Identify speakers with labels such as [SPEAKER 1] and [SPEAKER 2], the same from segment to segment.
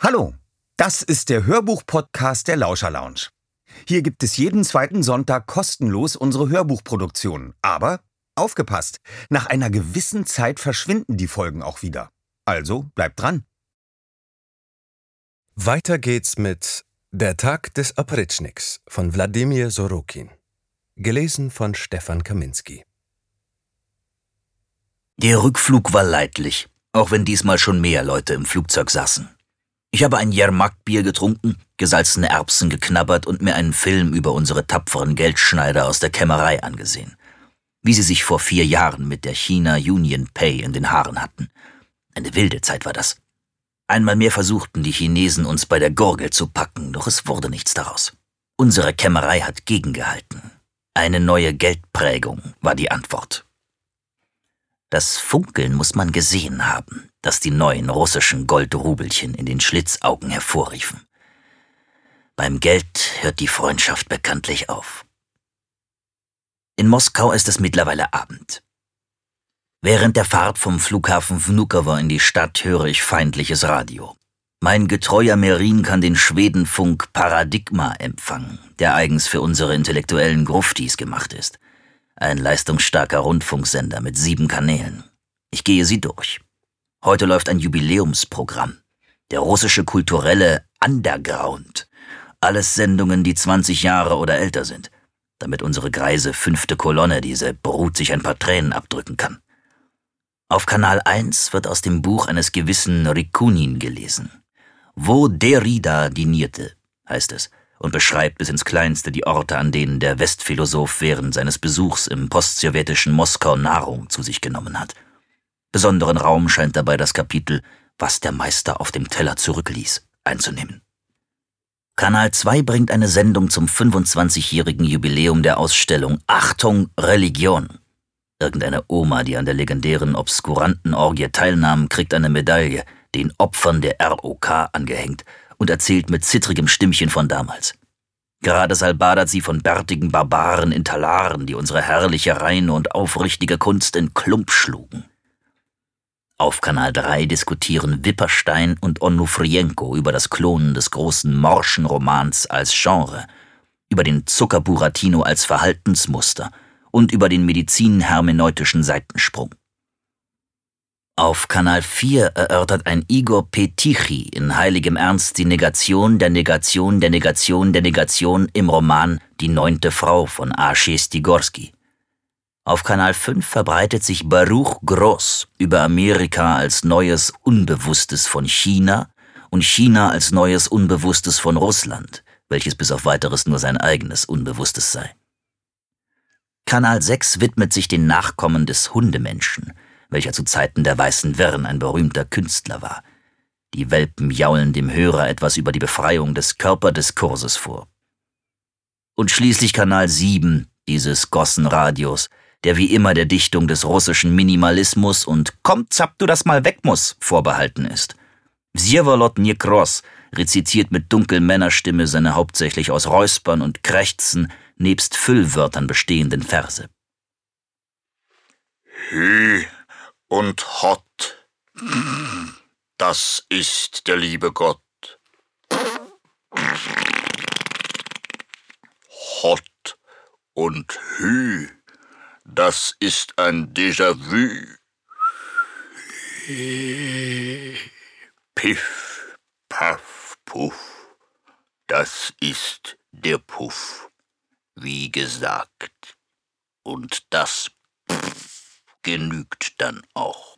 [SPEAKER 1] Hallo, das ist der Hörbuch-Podcast der Lauscher Lounge. Hier gibt es jeden zweiten Sonntag kostenlos unsere Hörbuchproduktionen. Aber aufgepasst, nach einer gewissen Zeit verschwinden die Folgen auch wieder. Also bleibt dran.
[SPEAKER 2] Weiter geht's mit Der Tag des Oprytschniks von Wladimir Sorokin. Gelesen von Stefan Kaminski.
[SPEAKER 3] Der Rückflug war leidlich, auch wenn diesmal schon mehr Leute im Flugzeug saßen. Ich habe ein Jermak-Bier getrunken, gesalzene Erbsen geknabbert und mir einen Film über unsere tapferen Geldschneider aus der Kämmerei angesehen. Wie sie sich vor 4 Jahren mit der China Union Pay in den Haaren hatten. Eine wilde Zeit war das. Einmal mehr versuchten die Chinesen uns bei der Gurgel zu packen, doch es wurde nichts daraus. Unsere Kämmerei hat gegengehalten. Eine neue Geldprägung war die Antwort. Das Funkeln muss man gesehen haben, das die neuen russischen Goldrubelchen in den Schlitzaugen hervorriefen. Beim Geld hört die Freundschaft bekanntlich auf. In Moskau ist es mittlerweile Abend. Während der Fahrt vom Flughafen Vnukovo in die Stadt höre ich feindliches Radio. Mein getreuer Merin kann den Schwedenfunk Paradigma empfangen, der eigens für unsere intellektuellen Gruftis gemacht ist. Ein leistungsstarker Rundfunksender mit 7 Kanälen. Ich gehe sie durch. Heute läuft ein Jubiläumsprogramm. Der russische kulturelle Underground. Alles Sendungen, die 20 Jahre oder älter sind, damit unsere greise 5. Kolonne, diese Brut, sich ein paar Tränen abdrücken kann. Auf Kanal 1 wird aus dem Buch eines gewissen Rikunin gelesen. Wo Derrida dinierte, heißt es, und beschreibt bis ins Kleinste die Orte, an denen der Westphilosoph während seines Besuchs im postsowjetischen Moskau Nahrung zu sich genommen hat. Besonderen Raum scheint dabei das Kapitel »Was der Meister auf dem Teller zurückließ« einzunehmen. Kanal 2 bringt eine Sendung zum 25-jährigen Jubiläum der Ausstellung »Achtung, Religion«. Irgendeine Oma, die an der legendären Obskurantenorgie teilnahm, kriegt eine Medaille, den Opfern der ROK angehängt, und erzählt mit zittrigem Stimmchen von damals. Gerade salbadert sie von bärtigen Barbaren in Talaren, die unsere herrliche, reine und aufrichtige Kunst in Klump schlugen. Auf Kanal 3 diskutieren Wipperstein und Onufrienko über das Klonen des großen morschen Romans als Genre, über den Zuckerburatino als Verhaltensmuster und über den medizin-hermeneutischen Seitensprung. Auf Kanal 4 erörtert ein Igor Petichy in heiligem Ernst die Negation der Negation der Negation der Negation im Roman Die 9. Frau von A. Stigorski. Auf Kanal 5 verbreitet sich Baruch Gross über Amerika als neues Unbewusstes von China und China als neues Unbewusstes von Russland, welches bis auf Weiteres nur sein eigenes Unbewusstes sei. Kanal 6 widmet sich den Nachkommen des Hundemenschen, welcher zu Zeiten der Weißen Wirren ein berühmter Künstler war. Die Welpen jaulen dem Hörer etwas über die Befreiung des Körperdiskurses vor. Und schließlich Kanal 7 dieses Gossenradios, der wie immer der Dichtung des russischen Minimalismus und »Komm, zapp, du das mal weg muss« vorbehalten ist. Wsjewolod Nekros rezitiert mit Dunkelmännerstimme seine hauptsächlich aus Räuspern und Krächzen nebst Füllwörtern bestehenden Verse.
[SPEAKER 4] Hü und Hott, das ist der liebe Gott. Hott und Hü, das ist ein Déjà-vu. Piff, paff, puff, das ist der Puff, wie gesagt. Und das genügt dann auch.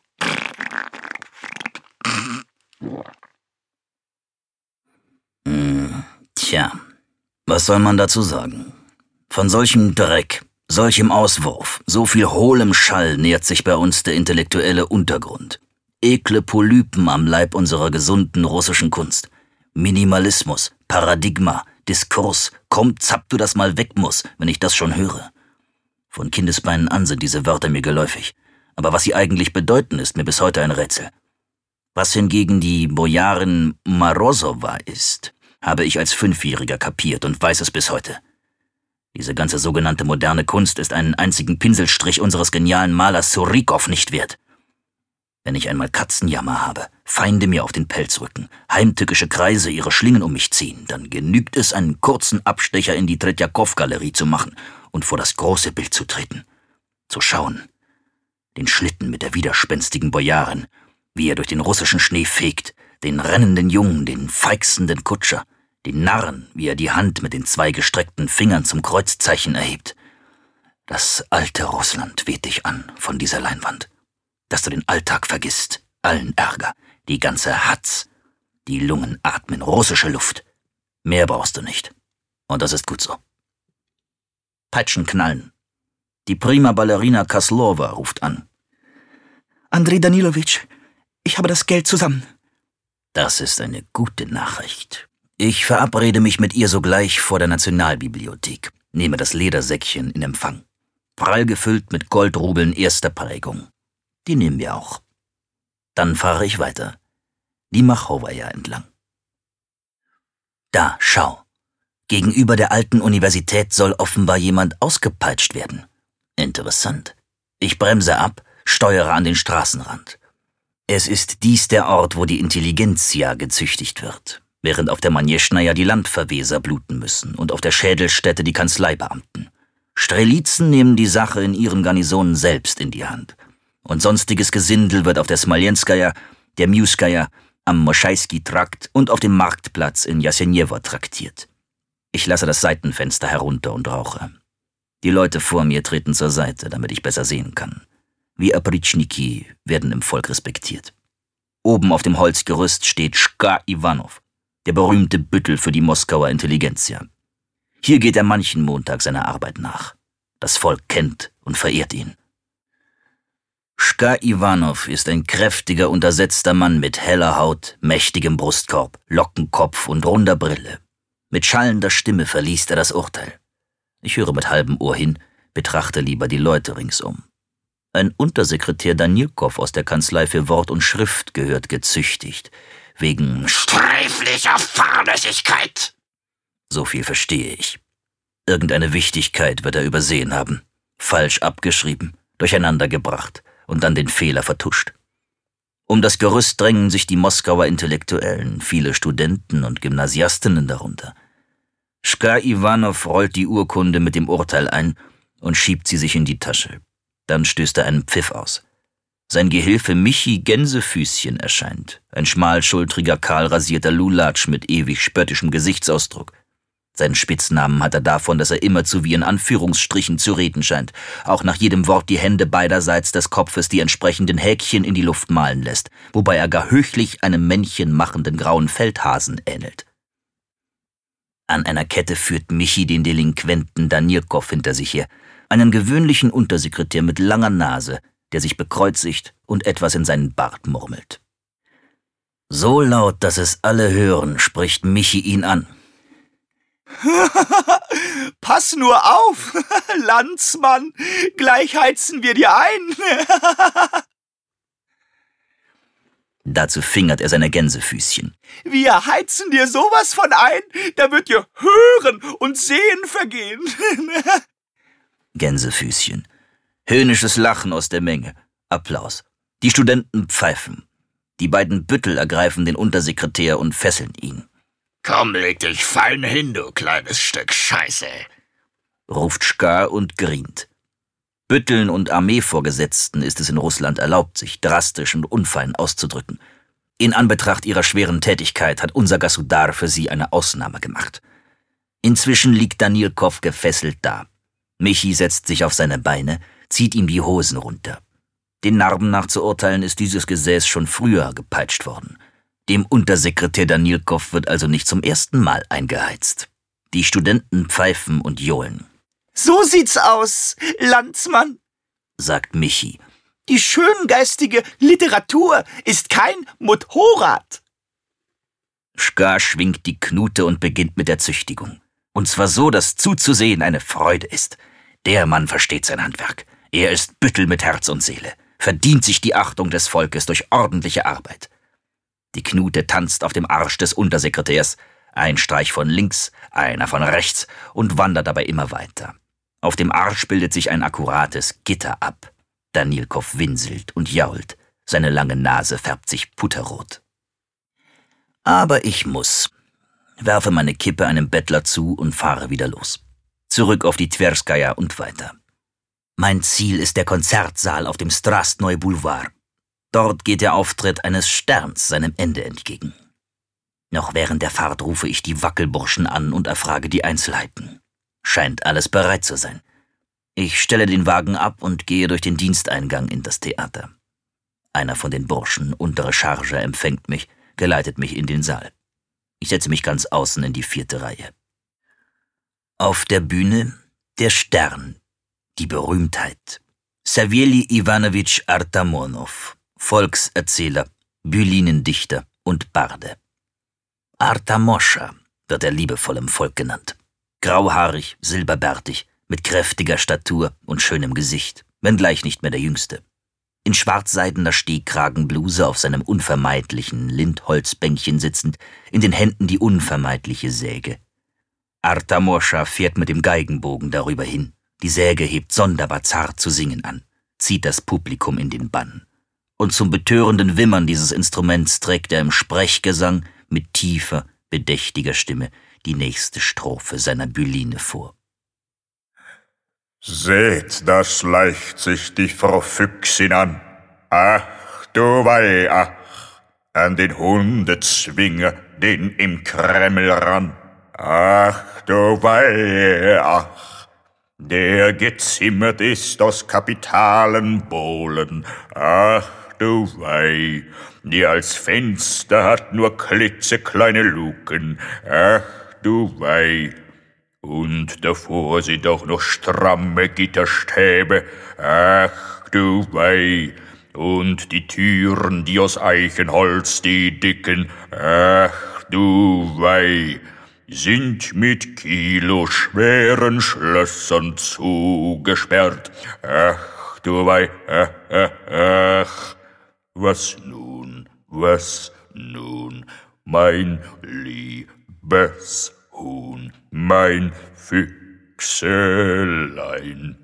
[SPEAKER 3] Tja, was soll man dazu sagen? Von solchem Dreck, solchem Auswurf, so viel hohlem Schall nährt sich bei uns der intellektuelle Untergrund. Ekle Polypen am Leib unserer gesunden russischen Kunst. Minimalismus, Paradigma, Diskurs, komm, zapp, du das mal weg muss, wenn ich das schon höre. Von Kindesbeinen an sind diese Wörter mir geläufig, aber was sie eigentlich bedeuten, ist mir bis heute ein Rätsel. Was hingegen die Bojarin Morozova ist, habe ich als 5-Jähriger kapiert und weiß es bis heute. Diese ganze sogenannte moderne Kunst ist einen einzigen Pinselstrich unseres genialen Malers Surikov nicht wert. Wenn ich einmal Katzenjammer habe, Feinde mir auf den Pelz rücken, heimtückische Kreise ihre Schlingen um mich ziehen, dann genügt es, einen kurzen Abstecher in die Tretjakow-Galerie zu machen und vor das große Bild zu treten. Zu schauen, den Schlitten mit der widerspenstigen Bojarin, wie er durch den russischen Schnee fegt, den rennenden Jungen, den feixenden Kutscher, den Narren, wie er die Hand mit den 2 gestreckten Fingern zum Kreuzzeichen erhebt. Das alte Russland weht dich an von dieser Leinwand, dass du den Alltag vergisst, allen Ärger, die ganze Hatz. Die Lungen atmen russische Luft. Mehr brauchst du nicht. Und das ist gut so. Peitschen knallen. Die prima Ballerina Kaslova ruft an.
[SPEAKER 5] Andrei Danilowitsch, ich habe das Geld zusammen.
[SPEAKER 3] Das ist eine gute Nachricht. Ich verabrede mich mit ihr sogleich vor der Nationalbibliothek, nehme das Ledersäckchen in Empfang. Prall gefüllt mit Goldrubeln erster Prägung. Die nehmen wir auch. Dann fahre ich weiter, die Machowaja entlang. Da, schau. Gegenüber der alten Universität soll offenbar jemand ausgepeitscht werden. Interessant. Ich bremse ab, steuere an den Straßenrand. Es ist dies der Ort, wo die Intelligenzia gezüchtigt wird, während auf der Manjeschnaja die Landverweser bluten müssen und auf der Schädelstätte die Kanzleibeamten. Strelizen nehmen die Sache in ihren Garnisonen selbst in die Hand. Und sonstiges Gesindel wird auf der Smolenskaja, der Mjuskaja, am Moschaiski-Trakt und auf dem Marktplatz in Jasenjewo traktiert. Ich lasse das Seitenfenster herunter und rauche. Die Leute vor mir treten zur Seite, damit ich besser sehen kann. Wir Opritschniki werden im Volk respektiert. Oben auf dem Holzgerüst steht Shka Iwanov, der berühmte Büttel für die Moskauer Intelligenzia. Hier geht er manchen Montag seiner Arbeit nach. Das Volk kennt und verehrt ihn. Shka Iwanov ist ein kräftiger, untersetzter Mann mit heller Haut, mächtigem Brustkorb, Lockenkopf und runder Brille. Mit schallender Stimme verliest er das Urteil. Ich höre mit halbem Ohr hin, betrachte lieber die Leute ringsum. Ein Untersekretär Danilkow aus der Kanzlei für Wort und Schrift gehört gezüchtigt, wegen
[SPEAKER 4] sträflicher Fahrlässigkeit.
[SPEAKER 3] So viel verstehe ich. Irgendeine Wichtigkeit wird er übersehen haben, falsch abgeschrieben, durcheinandergebracht und dann den Fehler vertuscht. Um das Gerüst drängen sich die Moskauer Intellektuellen, viele Studenten und Gymnasiastinnen darunter. Shka Iwanov rollt die Urkunde mit dem Urteil ein und schiebt sie sich in die Tasche. Dann stößt er einen Pfiff aus. Sein Gehilfe Michi Gänsefüßchen erscheint, ein schmalschultriger, kahlrasierter Lulatsch mit ewig spöttischem Gesichtsausdruck. Seinen Spitznamen hat er davon, dass er immerzu wie in Anführungsstrichen zu reden scheint, auch nach jedem Wort die Hände beiderseits des Kopfes die entsprechenden Häkchen in die Luft malen lässt, wobei er gar höchlich einem Männchen machenden grauen Feldhasen ähnelt. An einer Kette führt Michi den Delinquenten Danilkow hinter sich her, einen gewöhnlichen Untersekretär mit langer Nase, der sich bekreuzigt und etwas in seinen Bart murmelt. So laut, dass es alle hören, spricht Michi ihn an.
[SPEAKER 5] Pass nur auf, Landsmann, gleich heizen wir dir ein.
[SPEAKER 3] Dazu fingert er seine Gänsefüßchen.
[SPEAKER 5] Wir heizen dir sowas von ein, da wird dir Hören und Sehen vergehen.
[SPEAKER 3] Gänsefüßchen. Höhnisches Lachen aus der Menge. Applaus. Die Studenten pfeifen. Die beiden Büttel ergreifen den Untersekretär und fesseln ihn.
[SPEAKER 4] Komm, leg dich fein hin, du kleines Stück Scheiße,
[SPEAKER 3] ruft Shka und grient. Bütteln und Armeevorgesetzten ist es in Russland erlaubt, sich drastisch und unfein auszudrücken. In Anbetracht ihrer schweren Tätigkeit hat unser Gasudar für sie eine Ausnahme gemacht. Inzwischen liegt Danilkow gefesselt da. Michi setzt sich auf seine Beine, zieht ihm die Hosen runter. Den Narben nach zu urteilen ist dieses Gesäß schon früher gepeitscht worden. Dem Untersekretär Danilkow wird also nicht zum ersten Mal eingeheizt. Die Studenten pfeifen und johlen.
[SPEAKER 5] So sieht's aus, Landsmann,
[SPEAKER 3] sagt Michi.
[SPEAKER 5] Die schöngeistige Literatur ist kein Motorrad.
[SPEAKER 3] Shka schwingt die Knute und beginnt mit der Züchtigung. Und zwar so, dass zuzusehen eine Freude ist. Der Mann versteht sein Handwerk. Er ist Büttel mit Herz und Seele, verdient sich die Achtung des Volkes durch ordentliche Arbeit. Die Knute tanzt auf dem Arsch des Untersekretärs, ein Streich von links, einer von rechts und wandert dabei immer weiter. Auf dem Arsch bildet sich ein akkurates Gitter ab. Danilkow winselt und jault. Seine lange Nase färbt sich putterrot. Aber ich muss. Werfe meine Kippe einem Bettler zu und fahre wieder los. Zurück auf die Twerskaja und weiter. Mein Ziel ist der Konzertsaal auf dem Strastnoi Boulevard. Dort geht der Auftritt eines Sterns seinem Ende entgegen. Noch während der Fahrt rufe ich die Wackelburschen an und erfrage die Einzelheiten. Scheint alles bereit zu sein. Ich stelle den Wagen ab und gehe durch den Diensteingang in das Theater. Einer von den Burschen, untere Charge, empfängt mich, geleitet mich in den Saal. Ich setze mich ganz außen in die 4. Reihe. Auf der Bühne der Stern, die Berühmtheit. Savieli Iwanowitsch Artamonov, Volkserzähler, Bylinendichter und Barde. Artamoscha wird er liebevoll im Volk genannt. Grauhaarig, silberbärtig, mit kräftiger Statur und schönem Gesicht, wenngleich nicht mehr der Jüngste. In schwarzseidener Stehkragenbluse auf seinem unvermeidlichen Lindholzbänkchen sitzend, in den Händen die unvermeidliche Säge. Artamoscha fährt mit dem Geigenbogen darüber hin. Die Säge hebt sonderbar zart zu singen an, zieht das Publikum in den Bann. Und zum betörenden Wimmern dieses Instruments trägt er im Sprechgesang mit tiefer, bedächtiger Stimme die nächste Strophe seiner Byline vor.
[SPEAKER 4] Seht, da schleicht sich die Frau Füchsin an. Ach, du Weih, ach, an den Hundezwinger, den im Kreml ran. Ach, du Weih, ach, der gezimmert ist aus kapitalen Bohlen. Ach, du Weih, die als Fenster hat nur klitzekleine Luken. Ach, du Weih, und davor sind auch noch stramme Gitterstäbe. Ach, du Weih, und die Türen, die aus Eichenholz, die dicken. Ach, du Weih, sind mit kiloschweren Schlössern zugesperrt. Ach, du Weih, ach, was nun, mein liebes Huhn, mein Füchselein.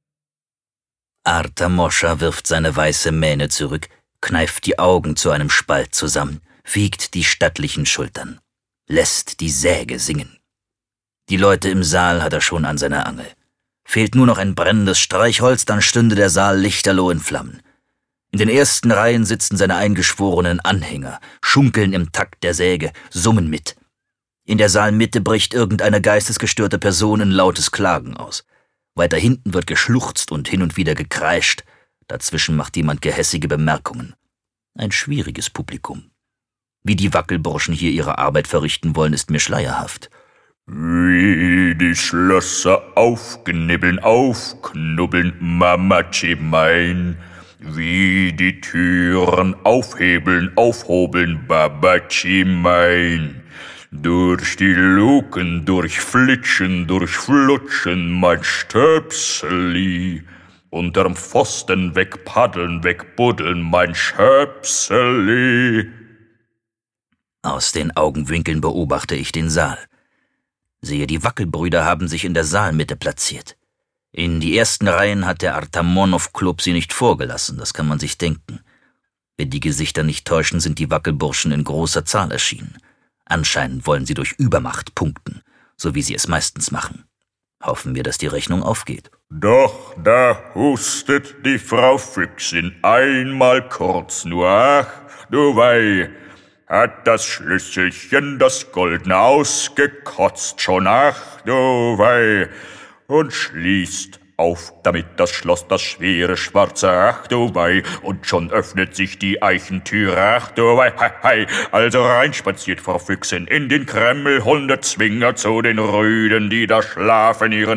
[SPEAKER 3] Artamoscha wirft seine weiße Mähne zurück, kneift die Augen zu einem Spalt zusammen, wiegt die stattlichen Schultern, lässt die Säge singen. Die Leute im Saal hat er schon an seiner Angel. Fehlt nur noch ein brennendes Streichholz, dann stünde der Saal lichterloh in Flammen. In den ersten Reihen sitzen seine eingeschworenen Anhänger, schunkeln im Takt der Säge, summen mit. In der Saalmitte bricht irgendeine geistesgestörte Person in lautes Klagen aus. Weiter hinten wird geschluchzt und hin und wieder gekreischt. Dazwischen macht jemand gehässige Bemerkungen. Ein schwieriges Publikum. Wie die Wackelburschen hier ihre Arbeit verrichten wollen, ist mir schleierhaft.
[SPEAKER 4] Wie die Schlösser aufknubbeln, Mamatschi mein. Wie die Türen aufhobeln, Babatschi mein. Durch die Luken durchflitschen, durchflutschen mein Stöpseli. Unterm Pfosten wegpaddeln, wegbuddeln mein Schöpseli.
[SPEAKER 3] Aus den Augenwinkeln beobachte ich den Saal. Sehe, die Wackelbrüder haben sich in der Saalmitte platziert. In die ersten Reihen hat der Artamonov-Klub sie nicht vorgelassen, das kann man sich denken. Wenn die Gesichter nicht täuschen, sind die Wackelburschen in großer Zahl erschienen. Anscheinend wollen sie durch Übermacht punkten, so wie sie es meistens machen. Hoffen wir, dass die Rechnung aufgeht.
[SPEAKER 4] Doch da hustet die Frau Füchsin einmal kurz nur. Ach, du Weih, hat das Schlüsselchen das Goldene ausgekotzt schon. Ach, du Weih, und schließt auf damit das Schloss, das schwere schwarze. Ach, du Weih, und schon öffnet sich die Eichentüre. Ach, du Weih, hei, hei, also reinspaziert Frau Füchsin in den Kreml, Hundezwinger zu den Rüden, die da schlafen, ihren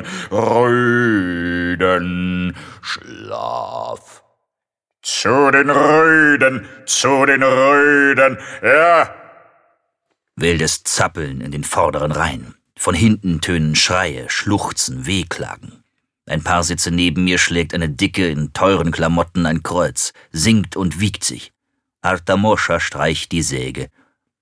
[SPEAKER 4] Rüdenschlaf. Zu den Rüden, ja!
[SPEAKER 3] Wildes Zappeln in den vorderen Reihen. Von hinten tönen Schreie, Schluchzen, Wehklagen. Ein paar Sitze neben mir schlägt eine Dicke in teuren Klamotten ein Kreuz, singt und wiegt sich. Artamoscha streicht die Säge.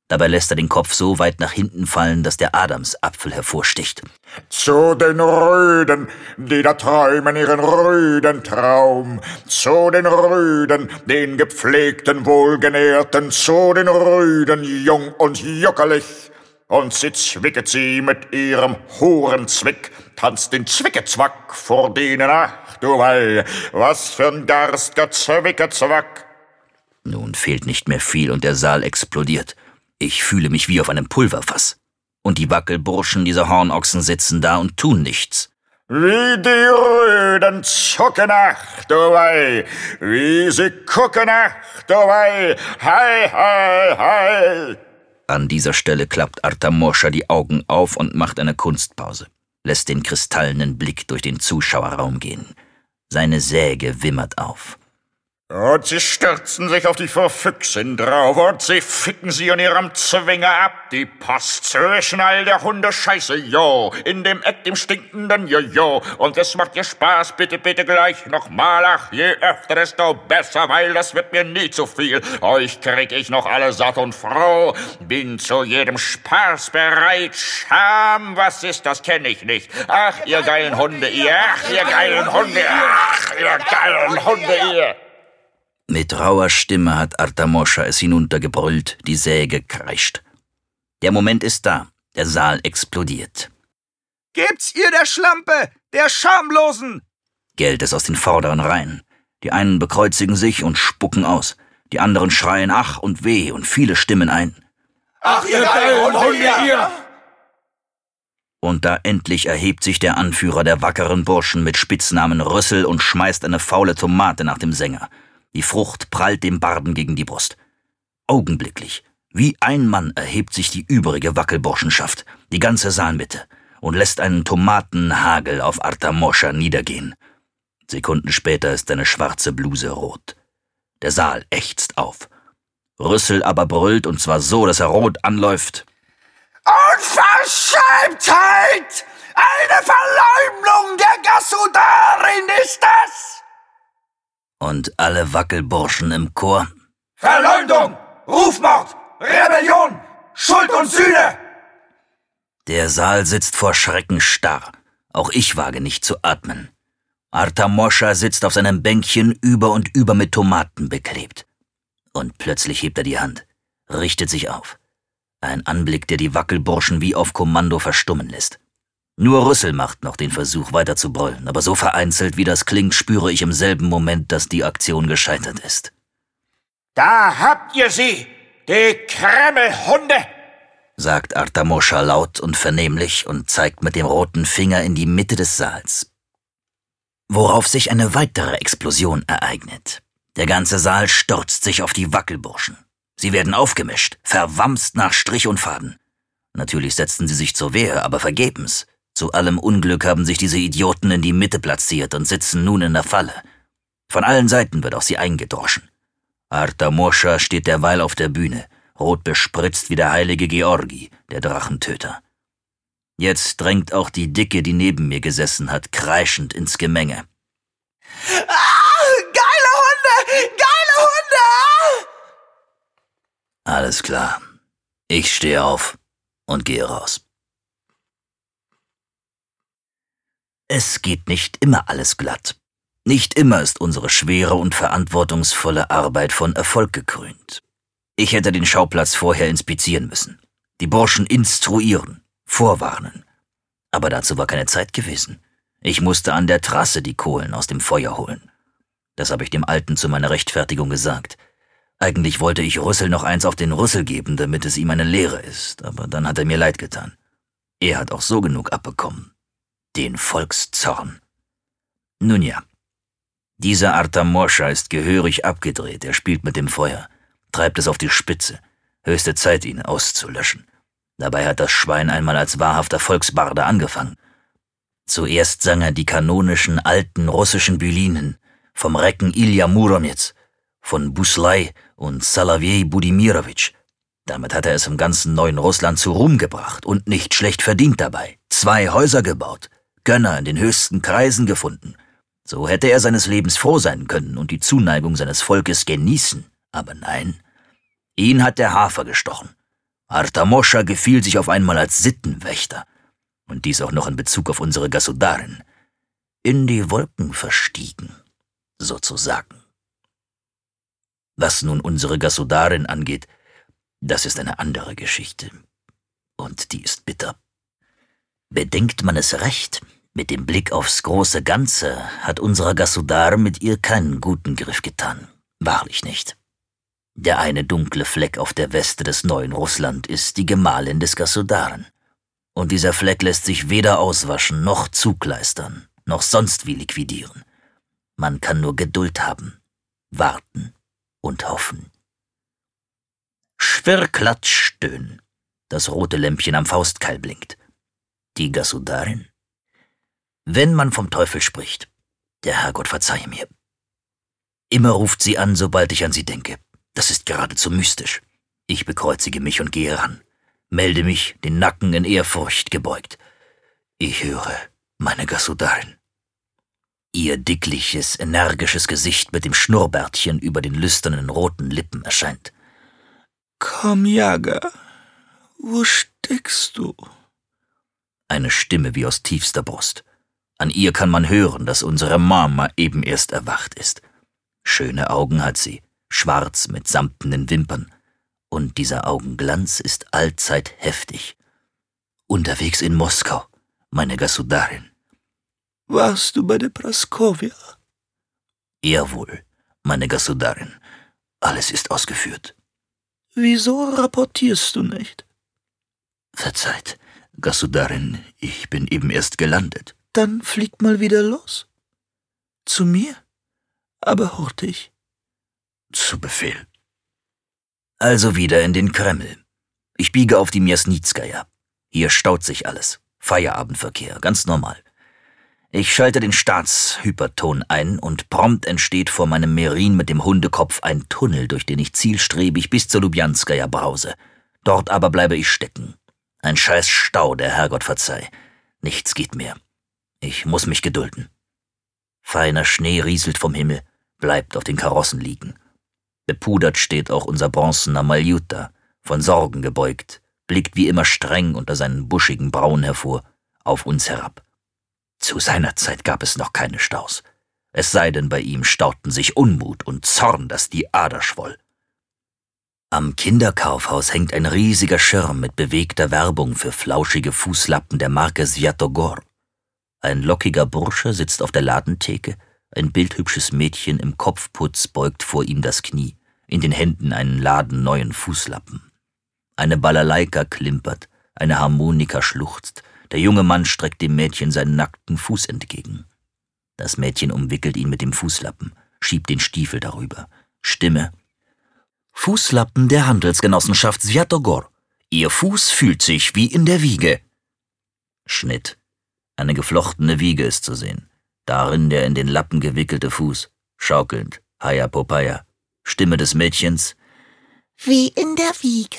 [SPEAKER 3] Dabei lässt er den Kopf so weit nach hinten fallen, dass der Adamsapfel hervorsticht.
[SPEAKER 4] Zu den Rüden, die da träumen ihren rüden Traum. Zu den Rüden, den gepflegten, wohlgenährten. Zu den Rüden, jung und juckelig. Und sie zwicket sie mit ihrem Hurenzwick, tanzt den Zwickezwack vor denen. Ach du Wei, was für ein garstiger Zwickezwack.
[SPEAKER 3] Nun fehlt nicht mehr viel und der Saal explodiert. Ich fühle mich wie auf einem Pulverfass. Und die Wackelburschen dieser Hornochsen sitzen da und tun nichts.
[SPEAKER 4] Wie die Rüden zucken, ach du Wei, wie sie gucken, ach du Wei, hei, hei, hei.
[SPEAKER 3] An dieser Stelle klappt Artamoscha die Augen auf und macht eine Kunstpause, lässt den kristallenen Blick durch den Zuschauerraum gehen. Seine Säge wimmert auf.
[SPEAKER 4] Und sie stürzen sich auf die Verfüchsin drauf und sie ficken sie an ihrem Zwinger ab. Die Post zwischen all der Hundescheiße, jo, in dem Eck, dem stinkenden Jojo. Und es macht ihr Spaß, bitte, bitte gleich nochmal. Ach, je öfter, desto besser, weil das wird mir nie zu viel. Euch krieg ich noch alle satt und froh. Bin zu jedem Spaß bereit. Scham, was ist, das kenn ich nicht. Ach, ihr geilen Hunde, ihr. Ach, ihr geilen Hunde, ach, ihr geilen Hunde, ihr.
[SPEAKER 3] Mit rauer Stimme hat Artamoscha es hinuntergebrüllt, die Säge kreischt. Der Moment ist da, der Saal explodiert.
[SPEAKER 5] Gebt's ihr der Schlampe, der Schamlosen!
[SPEAKER 3] Gellt es aus den vorderen Reihen. Die einen bekreuzigen sich und spucken aus, die anderen schreien ach und weh und viele stimmen ein.
[SPEAKER 5] Ach, ihr geilen Hunde, ihr!
[SPEAKER 3] Und da endlich erhebt sich der Anführer der wackeren Burschen mit Spitznamen Rüssel und schmeißt eine faule Tomate nach dem Sänger. Die Frucht prallt dem Barden gegen die Brust. Augenblicklich, wie ein Mann, erhebt sich die übrige Wackelburschenschaft, die ganze Saalmitte, und lässt einen Tomatenhagel auf Artamoscha niedergehen. Sekunden später ist seine schwarze Bluse rot. Der Saal ächzt auf. Rüssel aber brüllt, und zwar so, dass er rot anläuft.
[SPEAKER 5] Unverschämtheit! Eine Verleumdung der Gasudarin ist das!
[SPEAKER 3] Und alle Wackelburschen im Chor.
[SPEAKER 5] Verleumdung! Rufmord! Rebellion! Schuld und Sühne!
[SPEAKER 3] Der Saal sitzt vor Schrecken starr. Auch ich wage nicht zu atmen. Artamoscha sitzt auf seinem Bänkchen über und über mit Tomaten beklebt. Und plötzlich hebt er die Hand, richtet sich auf. Ein Anblick, der die Wackelburschen wie auf Kommando verstummen lässt. Nur Rüssel macht noch den Versuch, weiter zu brüllen, aber so vereinzelt, wie das klingt, spüre ich im selben Moment, dass die Aktion gescheitert ist.
[SPEAKER 5] Da habt ihr sie, die Kremmelhunde!
[SPEAKER 3] Sagt Artamoscha laut und vernehmlich und zeigt mit dem roten Finger in die Mitte des Saals. Worauf sich eine weitere Explosion ereignet. Der ganze Saal stürzt sich auf die Wackelburschen. Sie werden aufgemischt, verwamst nach Strich und Faden. Natürlich setzten sie sich zur Wehr, aber vergebens. Zu allem Unglück haben sich diese Idioten in die Mitte platziert und sitzen nun in der Falle. Von allen Seiten wird auf sie eingedroschen. Artamoscha steht derweil auf der Bühne, rot bespritzt wie der heilige Georgi, der Drachentöter. Jetzt drängt auch die Dicke, die neben mir gesessen hat, kreischend ins Gemenge.
[SPEAKER 5] Geile Hunde! Geile Hunde!
[SPEAKER 3] Alles klar. Ich stehe auf und gehe raus. Es geht nicht immer alles glatt. Nicht immer ist unsere schwere und verantwortungsvolle Arbeit von Erfolg gekrönt. Ich hätte den Schauplatz vorher inspizieren müssen, die Burschen instruieren, vorwarnen. Aber dazu war keine Zeit gewesen. Ich musste an der Trasse die Kohlen aus dem Feuer holen. Das habe ich dem Alten zu meiner Rechtfertigung gesagt. Eigentlich wollte ich Rüssel noch eins auf den Rüssel geben, damit es ihm eine Lehre ist, aber dann hat er mir leid getan. Er hat auch so genug abbekommen. Den Volkszorn. Nun ja, dieser Artamoscha ist gehörig abgedreht, er spielt mit dem Feuer, treibt es auf die Spitze, höchste Zeit, ihn auszulöschen. Dabei hat das Schwein einmal als wahrhafter Volksbarde angefangen. Zuerst sang er die kanonischen alten russischen Bylinen, vom Recken Ilja Muromets, von Buslai und Salaviej Budimirovitsch. Damit hat er es im ganzen neuen Russland zu Ruhm gebracht und nicht schlecht verdient dabei. 2 Häuser gebaut, Gönner in den höchsten Kreisen gefunden. So hätte er seines Lebens froh sein können und die Zuneigung seines Volkes genießen. Aber nein, ihn hat der Hafer gestochen. Artamoscha gefiel sich auf einmal als Sittenwächter, und dies auch noch in Bezug auf unsere Gasudarin, in die Wolken verstiegen, sozusagen. Was nun unsere Gasudarin angeht, das ist eine andere Geschichte, und die ist bitter. Bedenkt man es recht, mit dem Blick aufs große Ganze hat unser Gasudar mit ihr keinen guten Griff getan, wahrlich nicht. Der eine dunkle Fleck auf der Weste des neuen Russland ist die Gemahlin des Gasudaren. Und dieser Fleck lässt sich weder auswaschen, noch zukleistern, noch sonst wie liquidieren. Man kann nur Geduld haben, warten und hoffen. Schwirr, klatsch, stöhn. Das rote Lämpchen am Faustkeil blinkt. Die Gasudarin? Wenn man vom Teufel spricht, der Herrgott verzeihe mir. Immer ruft sie an, sobald ich an sie denke. Das ist geradezu mystisch. Ich bekreuzige mich und gehe ran, melde mich, den Nacken in Ehrfurcht gebeugt. Ich höre meine Gasudarin. Ihr dickliches, energisches Gesicht mit dem Schnurrbärtchen über den lüsternen roten Lippen erscheint.
[SPEAKER 5] Komm, Jager, wo steckst du?
[SPEAKER 3] Eine Stimme wie aus tiefster Brust. An ihr kann man hören, dass unsere Mama eben erst erwacht ist. Schöne Augen hat sie, schwarz mit samtenen Wimpern. Und dieser Augenglanz ist allzeit heftig. Unterwegs in Moskau, meine Gasudarin.
[SPEAKER 5] Warst du bei der Praskowja?
[SPEAKER 3] Jawohl, meine Gasudarin. Alles ist ausgeführt.
[SPEAKER 5] Wieso rapportierst du nicht?
[SPEAKER 3] Verzeiht, Gasudarin, ich bin eben erst gelandet.
[SPEAKER 5] Dann flieg mal wieder los. Zu mir? Aber hurtig.
[SPEAKER 3] Zu Befehl. Also wieder in den Kreml. Ich biege auf die Mjasnitskaja. Hier staut sich alles. Feierabendverkehr, ganz normal. Ich schalte den Staatshyperton ein und prompt entsteht vor meinem Merin mit dem Hundekopf ein Tunnel, durch den ich zielstrebig bis zur Lubjanskaja brause. Dort aber bleibe ich stecken. Ein scheiß Stau, der Herrgott verzeih. Nichts geht mehr. Ich muss mich gedulden. Feiner Schnee rieselt vom Himmel, bleibt auf den Karossen liegen. Bepudert steht auch unser bronzener Maljuta, von Sorgen gebeugt, blickt wie immer streng unter seinen buschigen Brauen hervor, auf uns herab. Zu seiner Zeit gab es noch keine Staus. Es sei denn, bei ihm stauten sich Unmut und Zorn, dass die Ader schwoll. Am Kinderkaufhaus hängt ein riesiger Schirm mit bewegter Werbung für flauschige Fußlappen der Marke Sviatogor. Ein lockiger Bursche sitzt auf der Ladentheke, ein bildhübsches Mädchen im Kopfputz beugt vor ihm das Knie, in den Händen einen Laden neuen Fußlappen. Eine Balalaika klimpert, eine Harmonika schluchzt, der junge Mann streckt dem Mädchen seinen nackten Fuß entgegen. Das Mädchen umwickelt ihn mit dem Fußlappen, schiebt den Stiefel darüber. Stimme: Fußlappen der Handelsgenossenschaft Sviatogor. Ihr Fuß fühlt sich wie in der Wiege. Schnitt. Eine geflochtene Wiege ist zu sehen. Darin der in den Lappen gewickelte Fuß, schaukelnd, Haya Popaya. Stimme des Mädchens: Wie in der Wiege.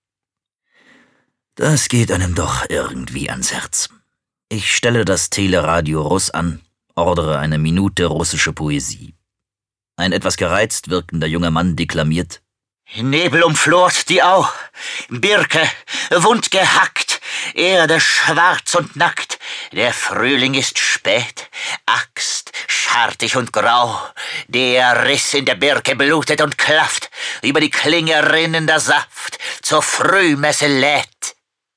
[SPEAKER 3] Das geht einem doch irgendwie ans Herz. Ich stelle das Teleradio Russ an, ordere eine Minute russische Poesie. Ein etwas gereizt wirkender junger Mann deklamiert: Nebel umflort die Au, Birke wund gehackt, Erde schwarz und nackt, der Frühling ist spät, Axt schartig und grau, der Riss in der Birke blutet und klafft, über die Klinge rinnender Saft zur Frühmesse lädt.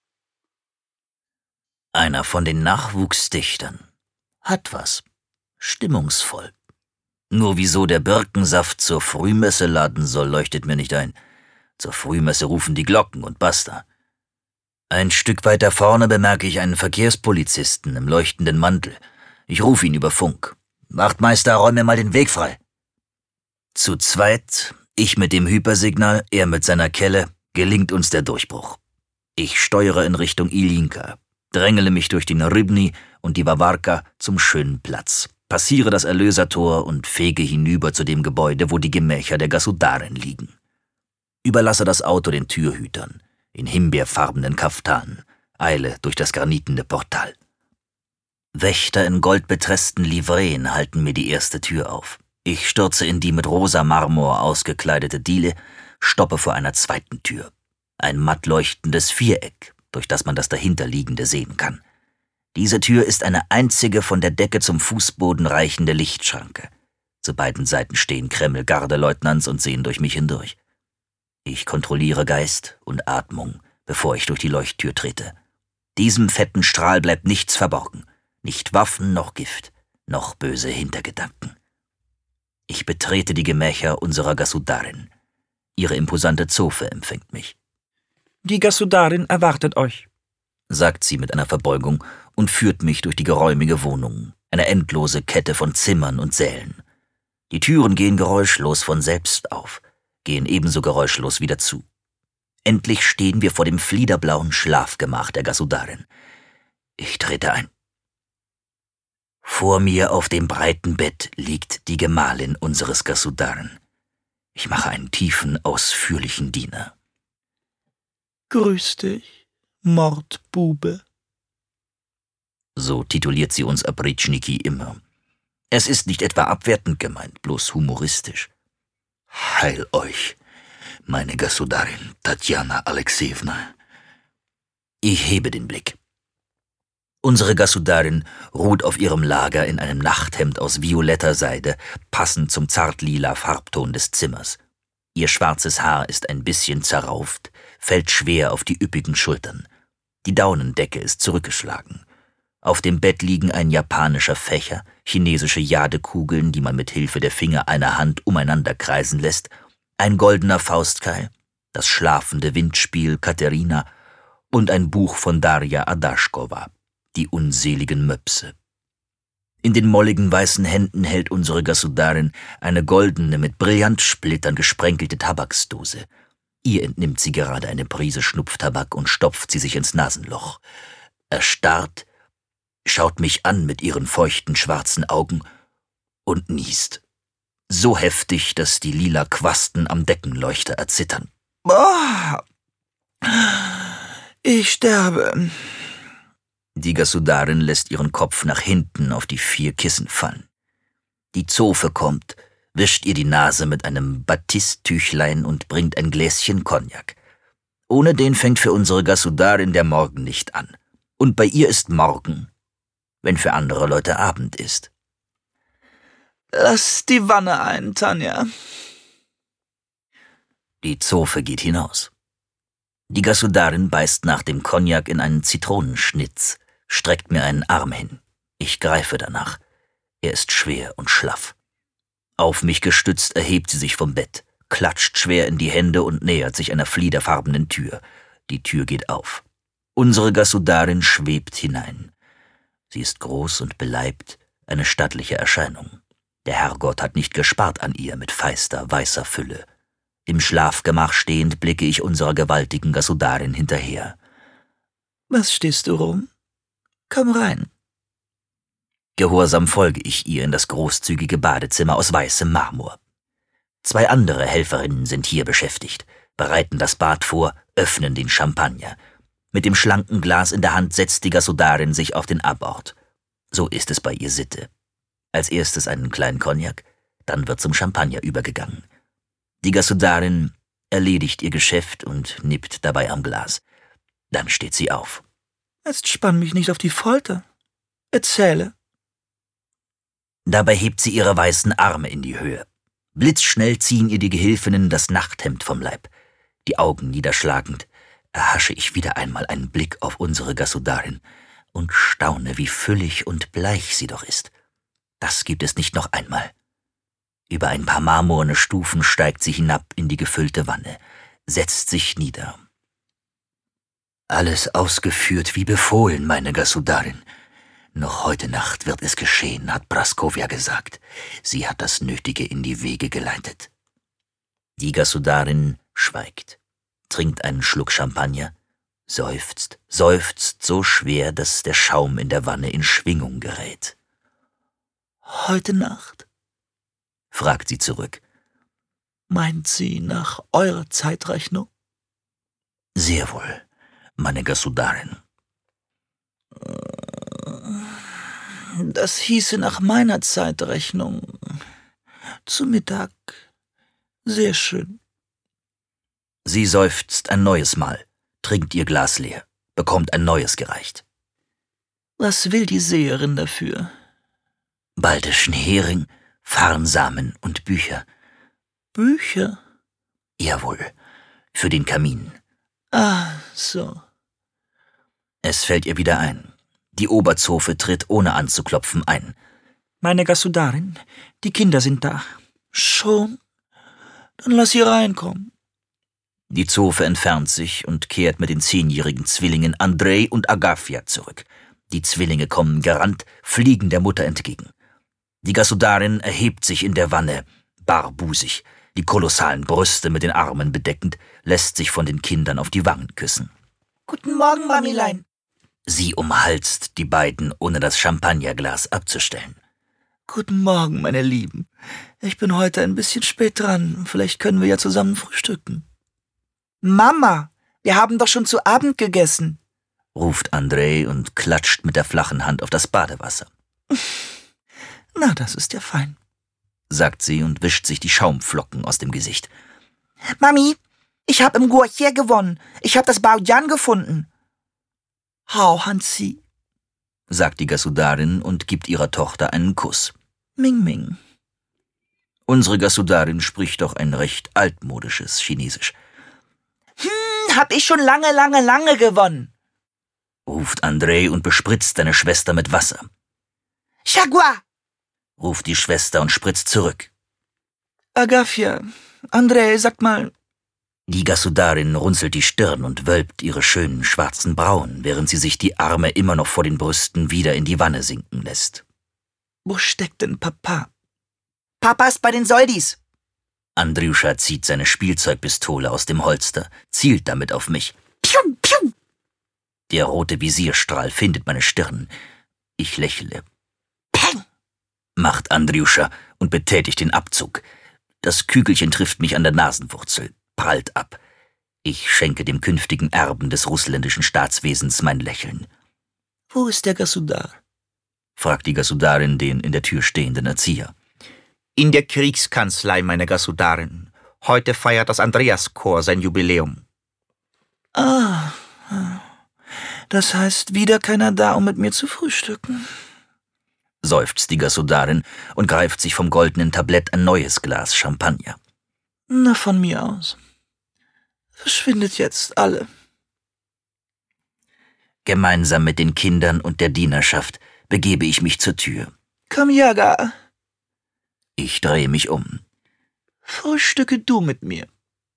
[SPEAKER 3] Einer von den Nachwuchsdichtern hat was, stimmungsvoll. Nur wieso der Birkensaft zur Frühmesse laden soll, leuchtet mir nicht ein. Zur Frühmesse rufen die Glocken und basta. Ein Stück weiter vorne bemerke ich einen Verkehrspolizisten im leuchtenden Mantel. Ich rufe ihn über Funk. Wachtmeister, räum mir mal den Weg frei. Zu zweit, ich mit dem Hypersignal, er mit seiner Kelle, gelingt uns der Durchbruch. Ich steuere in Richtung Ilinka, drängele mich durch den Rybny und die Wawarka zum schönen Platz, passiere das Erlösertor und fege hinüber zu dem Gebäude, wo die Gemächer der Gasudarin liegen. Überlasse das Auto den Türhütern, in himbeerfarbenen Kaftanen, eile durch das granitene Portal. Wächter in goldbetreßten Livreen halten mir die erste Tür auf. Ich stürze in die mit rosa Marmor ausgekleidete Diele, stoppe vor einer zweiten Tür. Ein matt leuchtendes Viereck, durch das man das dahinterliegende sehen kann. Diese Tür ist eine einzige von der Decke zum Fußboden reichende Lichtschranke. Zu beiden Seiten stehen Kremmel Gardeleutnants und sehen durch mich hindurch. Ich kontrolliere Geist und Atmung, bevor ich durch die Leuchttür trete. Diesem fetten Strahl bleibt nichts verborgen. Nicht Waffen noch Gift, noch böse Hintergedanken. Ich betrete die Gemächer unserer Gasudarin. Ihre imposante Zofe empfängt mich.
[SPEAKER 6] »Die Gasudarin erwartet euch«,
[SPEAKER 3] sagt sie mit einer Verbeugung und führt mich durch die geräumige Wohnung, eine endlose Kette von Zimmern und Sälen. Die Türen gehen geräuschlos von selbst auf, gehen ebenso geräuschlos wieder zu. Endlich stehen wir vor dem fliederblauen Schlafgemach der Gasudarin. Ich trete ein. Vor mir auf dem breiten Bett liegt die Gemahlin unseres Gasudarin. Ich mache einen tiefen, ausführlichen Diener.
[SPEAKER 6] »Grüß dich, Mordbube«,
[SPEAKER 3] so tituliert sie uns Opritschniki immer. Es ist nicht etwa abwertend gemeint, bloß humoristisch. Heil euch, meine Gasudarin Tatjana Alexejewna. Ich hebe den Blick. Unsere Gasudarin ruht auf ihrem Lager in einem Nachthemd aus violetter Seide, passend zum zartlila Farbton des Zimmers. Ihr schwarzes Haar ist ein bisschen zerrauft, fällt schwer auf die üppigen Schultern. Die Daunendecke ist zurückgeschlagen. Auf dem Bett liegen ein japanischer Fächer, chinesische Jadekugeln, die man mit Hilfe der Finger einer Hand umeinander kreisen lässt, ein goldener Faustkeil, das schlafende Windspiel Katerina und ein Buch von Darja Adaschkova, die unseligen Möpse. In den molligen weißen Händen hält unsere Gasudarin eine goldene, mit Brillantsplittern gesprenkelte Tabaksdose. Ihr entnimmt sie gerade eine Prise Schnupftabak und stopft sie sich ins Nasenloch. Erstarrt schaut mich an mit ihren feuchten schwarzen Augen und niest. So heftig, dass die lila Quasten am Deckenleuchter erzittern.
[SPEAKER 6] »Oh, ich sterbe.«
[SPEAKER 3] Die Gasudarin lässt ihren Kopf nach hinten auf die 4 Kissen fallen. Die Zofe kommt, wischt ihr die Nase mit einem Batisttüchlein und bringt ein Gläschen Cognac. Ohne den fängt für unsere Gasudarin der Morgen nicht an. Und bei ihr ist Morgen, wenn für andere Leute Abend ist.
[SPEAKER 6] »Lass die Wanne ein, Tanja.«
[SPEAKER 3] Die Zofe geht hinaus. Die Gasudarin beißt nach dem Cognac in einen Zitronenschnitz, streckt mir einen Arm hin. Ich greife danach. Er ist schwer und schlaff. Auf mich gestützt erhebt sie sich vom Bett, klatscht schwer in die Hände und nähert sich einer fliederfarbenen Tür. Die Tür geht auf. Unsere Gasudarin schwebt hinein. Sie ist groß und beleibt, eine stattliche Erscheinung. Der Herrgott hat nicht gespart an ihr mit feister, weißer Fülle. Im Schlafgemach stehend blicke ich unserer gewaltigen Gasudarin hinterher.
[SPEAKER 6] »Was stehst du rum? Komm rein.«
[SPEAKER 3] Gehorsam folge ich ihr in das großzügige Badezimmer aus weißem Marmor. 2 andere Helferinnen sind hier beschäftigt, bereiten das Bad vor, öffnen den Champagner. Mit dem schlanken Glas in der Hand setzt die Gasudarin sich auf den Abort. So ist es bei ihr Sitte. Als erstes einen kleinen Cognac, dann wird zum Champagner übergegangen. Die Gasudarin erledigt ihr Geschäft und nippt dabei am Glas. Dann steht sie auf.
[SPEAKER 6] »Jetzt spann mich nicht auf die Folter. Erzähle.«
[SPEAKER 3] Dabei hebt sie ihre weißen Arme in die Höhe. Blitzschnell ziehen ihr die Gehilfinnen das Nachthemd vom Leib. Die Augen niederschlagend erhasche ich wieder einmal einen Blick auf unsere Gasudarin und staune, wie füllig und bleich sie doch ist. Das gibt es nicht noch einmal. Über ein paar marmorne Stufen steigt sie hinab in die gefüllte Wanne, setzt sich nieder. »Alles ausgeführt wie befohlen, meine Gasudarin. Noch heute Nacht wird es geschehen«, hat Praskovja gesagt. Sie hat das Nötige in die Wege geleitet. Die Gasudarin schweigt, trinkt einen Schluck Champagner, seufzt so schwer, dass der Schaum in der Wanne in Schwingung gerät.
[SPEAKER 6] »Heute Nacht?«
[SPEAKER 3] fragt sie zurück.
[SPEAKER 6] »Meint sie nach eurer Zeitrechnung?«
[SPEAKER 3] »Sehr wohl, meine Gasudarin.«
[SPEAKER 6] »Das hieße nach meiner Zeitrechnung. Zu Mittag. Sehr schön.«
[SPEAKER 3] Sie seufzt ein neues Mal, trinkt ihr Glas leer, bekommt ein neues gereicht.
[SPEAKER 6] Was will die Seherin dafür?
[SPEAKER 3] Baltischen Hering, Farnsamen und Bücher.
[SPEAKER 6] Bücher?
[SPEAKER 3] Jawohl, für den Kamin.
[SPEAKER 6] Ah, so.
[SPEAKER 3] Es fällt ihr wieder ein. Die Oberzofe tritt ohne anzuklopfen ein.
[SPEAKER 6] Meine Gasudarin, die Kinder sind da. Schon? Dann lass sie reinkommen.
[SPEAKER 3] Die Zofe entfernt sich und kehrt mit den 10-jährigen Zwillingen Andrei und Agafia zurück. Die Zwillinge kommen gerannt, fliegen der Mutter entgegen. Die Gasudarin erhebt sich in der Wanne, barbusig, die kolossalen Brüste mit den Armen bedeckend, lässt sich von den Kindern auf die Wangen küssen.
[SPEAKER 6] Guten Morgen, Mamilein.
[SPEAKER 3] Sie umhalst die beiden, ohne das Champagnerglas abzustellen.
[SPEAKER 6] Guten Morgen, meine Lieben. Ich bin heute ein bisschen spät dran. Vielleicht können wir ja zusammen frühstücken. Mama, wir haben doch schon zu Abend gegessen,
[SPEAKER 3] ruft Andrei und klatscht mit der flachen Hand auf das Badewasser.
[SPEAKER 6] Na, das ist ja fein,
[SPEAKER 3] sagt sie und wischt sich die Schaumflocken aus dem Gesicht.
[SPEAKER 6] Mami, ich hab im Guachier gewonnen. Ich hab das Baojan gefunden. Hau, Hansi,
[SPEAKER 3] sagt die Gasudarin und gibt ihrer Tochter einen Kuss.
[SPEAKER 6] Ming Ming.
[SPEAKER 3] Unsere Gasudarin spricht doch ein recht altmodisches Chinesisch.
[SPEAKER 6] Hab ich schon lange gewonnen,
[SPEAKER 3] ruft Andrei und bespritzt seine Schwester mit Wasser.
[SPEAKER 6] Chagua,
[SPEAKER 3] ruft die Schwester und spritzt zurück.
[SPEAKER 6] Agafia, Andrei, sag mal.
[SPEAKER 3] Die Gasudarin runzelt die Stirn und wölbt ihre schönen schwarzen Brauen, während sie sich die Arme immer noch vor den Brüsten wieder in die Wanne sinken lässt.
[SPEAKER 6] Wo steckt denn Papa? Papa ist bei den Soldis.
[SPEAKER 3] Andriuscha zieht seine Spielzeugpistole aus dem Holster, zielt damit auf mich.
[SPEAKER 6] Piu, piu.
[SPEAKER 3] Der rote Visierstrahl findet meine Stirn. Ich lächle.
[SPEAKER 6] Peng,
[SPEAKER 3] macht Andriuscha und betätigt den Abzug. Das Kügelchen trifft mich an der Nasenwurzel, prallt ab. Ich schenke dem künftigen Erben des russländischen Staatswesens mein Lächeln.
[SPEAKER 6] Wo ist der Gasudar?
[SPEAKER 3] fragt die Gasudarin den in der Tür stehenden Erzieher.
[SPEAKER 5] In der Kriegskanzlei, meine Gasudarin. Heute feiert das Andreaskorps sein Jubiläum.
[SPEAKER 6] Ah, das heißt, wieder keiner da, um mit mir zu frühstücken.
[SPEAKER 3] Seufzt die Gasudarin und greift sich vom goldenen Tablett ein neues Glas Champagner.
[SPEAKER 6] Na, von mir aus. Verschwindet jetzt alle.
[SPEAKER 3] Gemeinsam mit den Kindern und der Dienerschaft begebe ich mich zur Tür.
[SPEAKER 6] Komm, Jaga.
[SPEAKER 3] Ich drehe mich um.
[SPEAKER 6] Frühstücke du mit mir.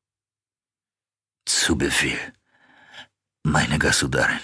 [SPEAKER 3] Zu Befehl, meine Gasudarin.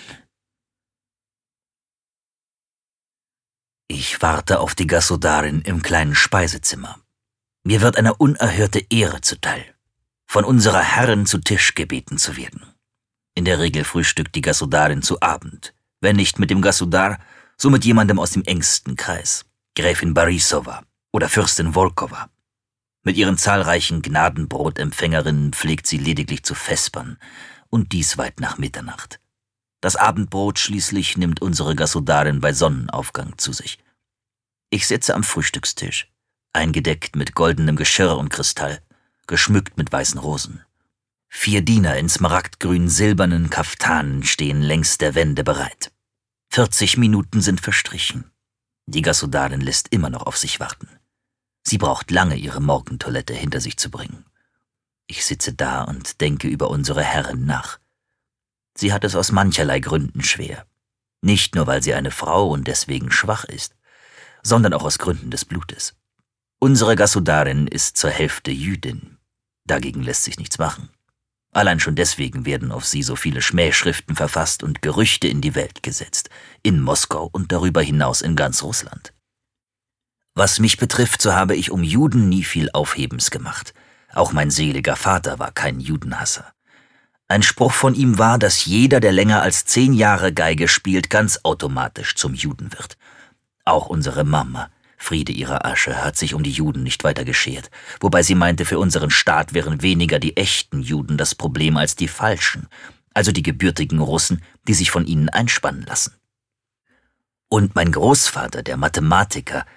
[SPEAKER 3] Ich warte auf die Gasudarin im kleinen Speisezimmer. Mir wird eine unerhörte Ehre zuteil, von unserer Herrin zu Tisch gebeten zu werden. In der Regel frühstückt die Gasudarin zu Abend. Wenn nicht mit dem Gasudar, so mit jemandem aus dem engsten Kreis. Gräfin Borissowa oder Fürstin Volkova. Mit ihren zahlreichen Gnadenbrotempfängerinnen pflegt sie lediglich zu vespern, und dies weit nach Mitternacht. Das Abendbrot schließlich nimmt unsere Gasudarin bei Sonnenaufgang zu sich. Ich sitze am Frühstückstisch, eingedeckt mit goldenem Geschirr und Kristall, geschmückt mit weißen Rosen. 4 Diener in smaragdgrün-silbernen Kaftanen stehen längs der Wände bereit. 40 Minuten sind verstrichen. Die Gasudarin lässt immer noch auf sich warten. Sie braucht lange, ihre Morgentoilette hinter sich zu bringen. Ich sitze da und denke über unsere Herrin nach. Sie hat es aus mancherlei Gründen schwer. Nicht nur, weil sie eine Frau und deswegen schwach ist, sondern auch aus Gründen des Blutes. Unsere Gasudarin ist zur Hälfte Jüdin. Dagegen lässt sich nichts machen. Allein schon deswegen werden auf sie so viele Schmähschriften verfasst und Gerüchte in die Welt gesetzt, in Moskau und darüber hinaus in ganz Russland. Was mich betrifft, so habe ich um Juden nie viel Aufhebens gemacht. Auch mein seliger Vater war kein Judenhasser. Ein Spruch von ihm war, dass jeder, der länger als 10 Jahre Geige spielt, ganz automatisch zum Juden wird. Auch unsere Mama, Friede ihrer Asche, hat sich um die Juden nicht weiter geschert, wobei sie meinte, für unseren Staat wären weniger die echten Juden das Problem als die falschen, also die gebürtigen Russen, die sich von ihnen einspannen lassen. Und mein Großvater, der Mathematiker,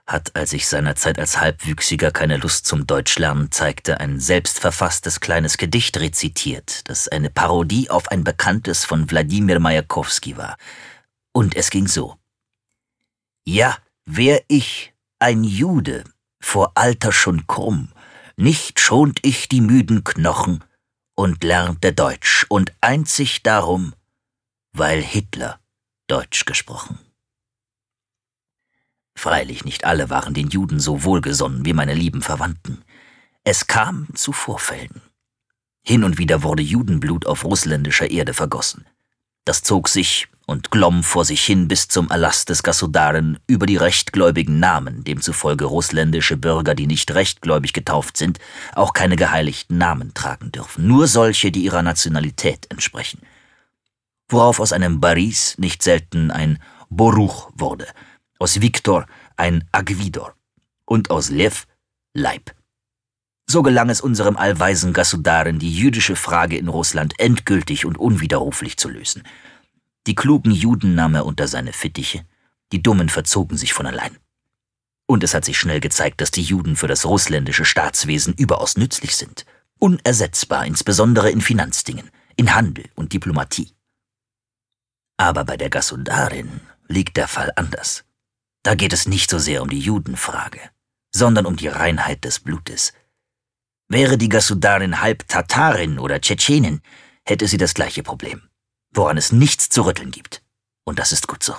[SPEAKER 3] hat, als ich seinerzeit als Halbwüchsiger keine Lust zum Deutschlernen zeigte, ein selbstverfasstes kleines Gedicht rezitiert, das eine Parodie auf ein bekanntes von Wladimir Majakowski war. Und es ging so: Ja, wär ich ein Jude, vor Alter schon krumm, nicht schont ich die müden Knochen und lernte Deutsch, und einzig darum, weil Hitler Deutsch gesprochen. Freilich nicht alle waren den Juden so wohlgesonnen wie meine lieben Verwandten. Es kam zu Vorfällen. Hin und wieder wurde Judenblut auf russländischer Erde vergossen. Das zog sich und glomm vor sich hin bis zum Erlass des Gasudaren über die rechtgläubigen Namen, demzufolge russländische Bürger, die nicht rechtgläubig getauft sind, auch keine geheiligten Namen tragen dürfen, nur solche, die ihrer Nationalität entsprechen. Worauf aus einem Baris nicht selten ein Boruch wurde, aus Viktor ein Agvidor und aus Lev Leib. So gelang es unserem allweisen Gasudaren, die jüdische Frage in Russland endgültig und unwiderruflich zu lösen. Die klugen Juden nahm er unter seine Fittiche, die Dummen verzogen sich von allein. Und es hat sich schnell gezeigt, dass die Juden für das russländische Staatswesen überaus nützlich sind, unersetzbar, insbesondere in Finanzdingen, in Handel und Diplomatie. Aber bei der Gasudarin liegt der Fall anders. Da geht es nicht so sehr um die Judenfrage, sondern um die Reinheit des Blutes. Wäre die Gasudarin halb Tatarin oder Tschetschenin, hätte sie das gleiche Problem, woran es nichts zu rütteln gibt. Und das ist gut so.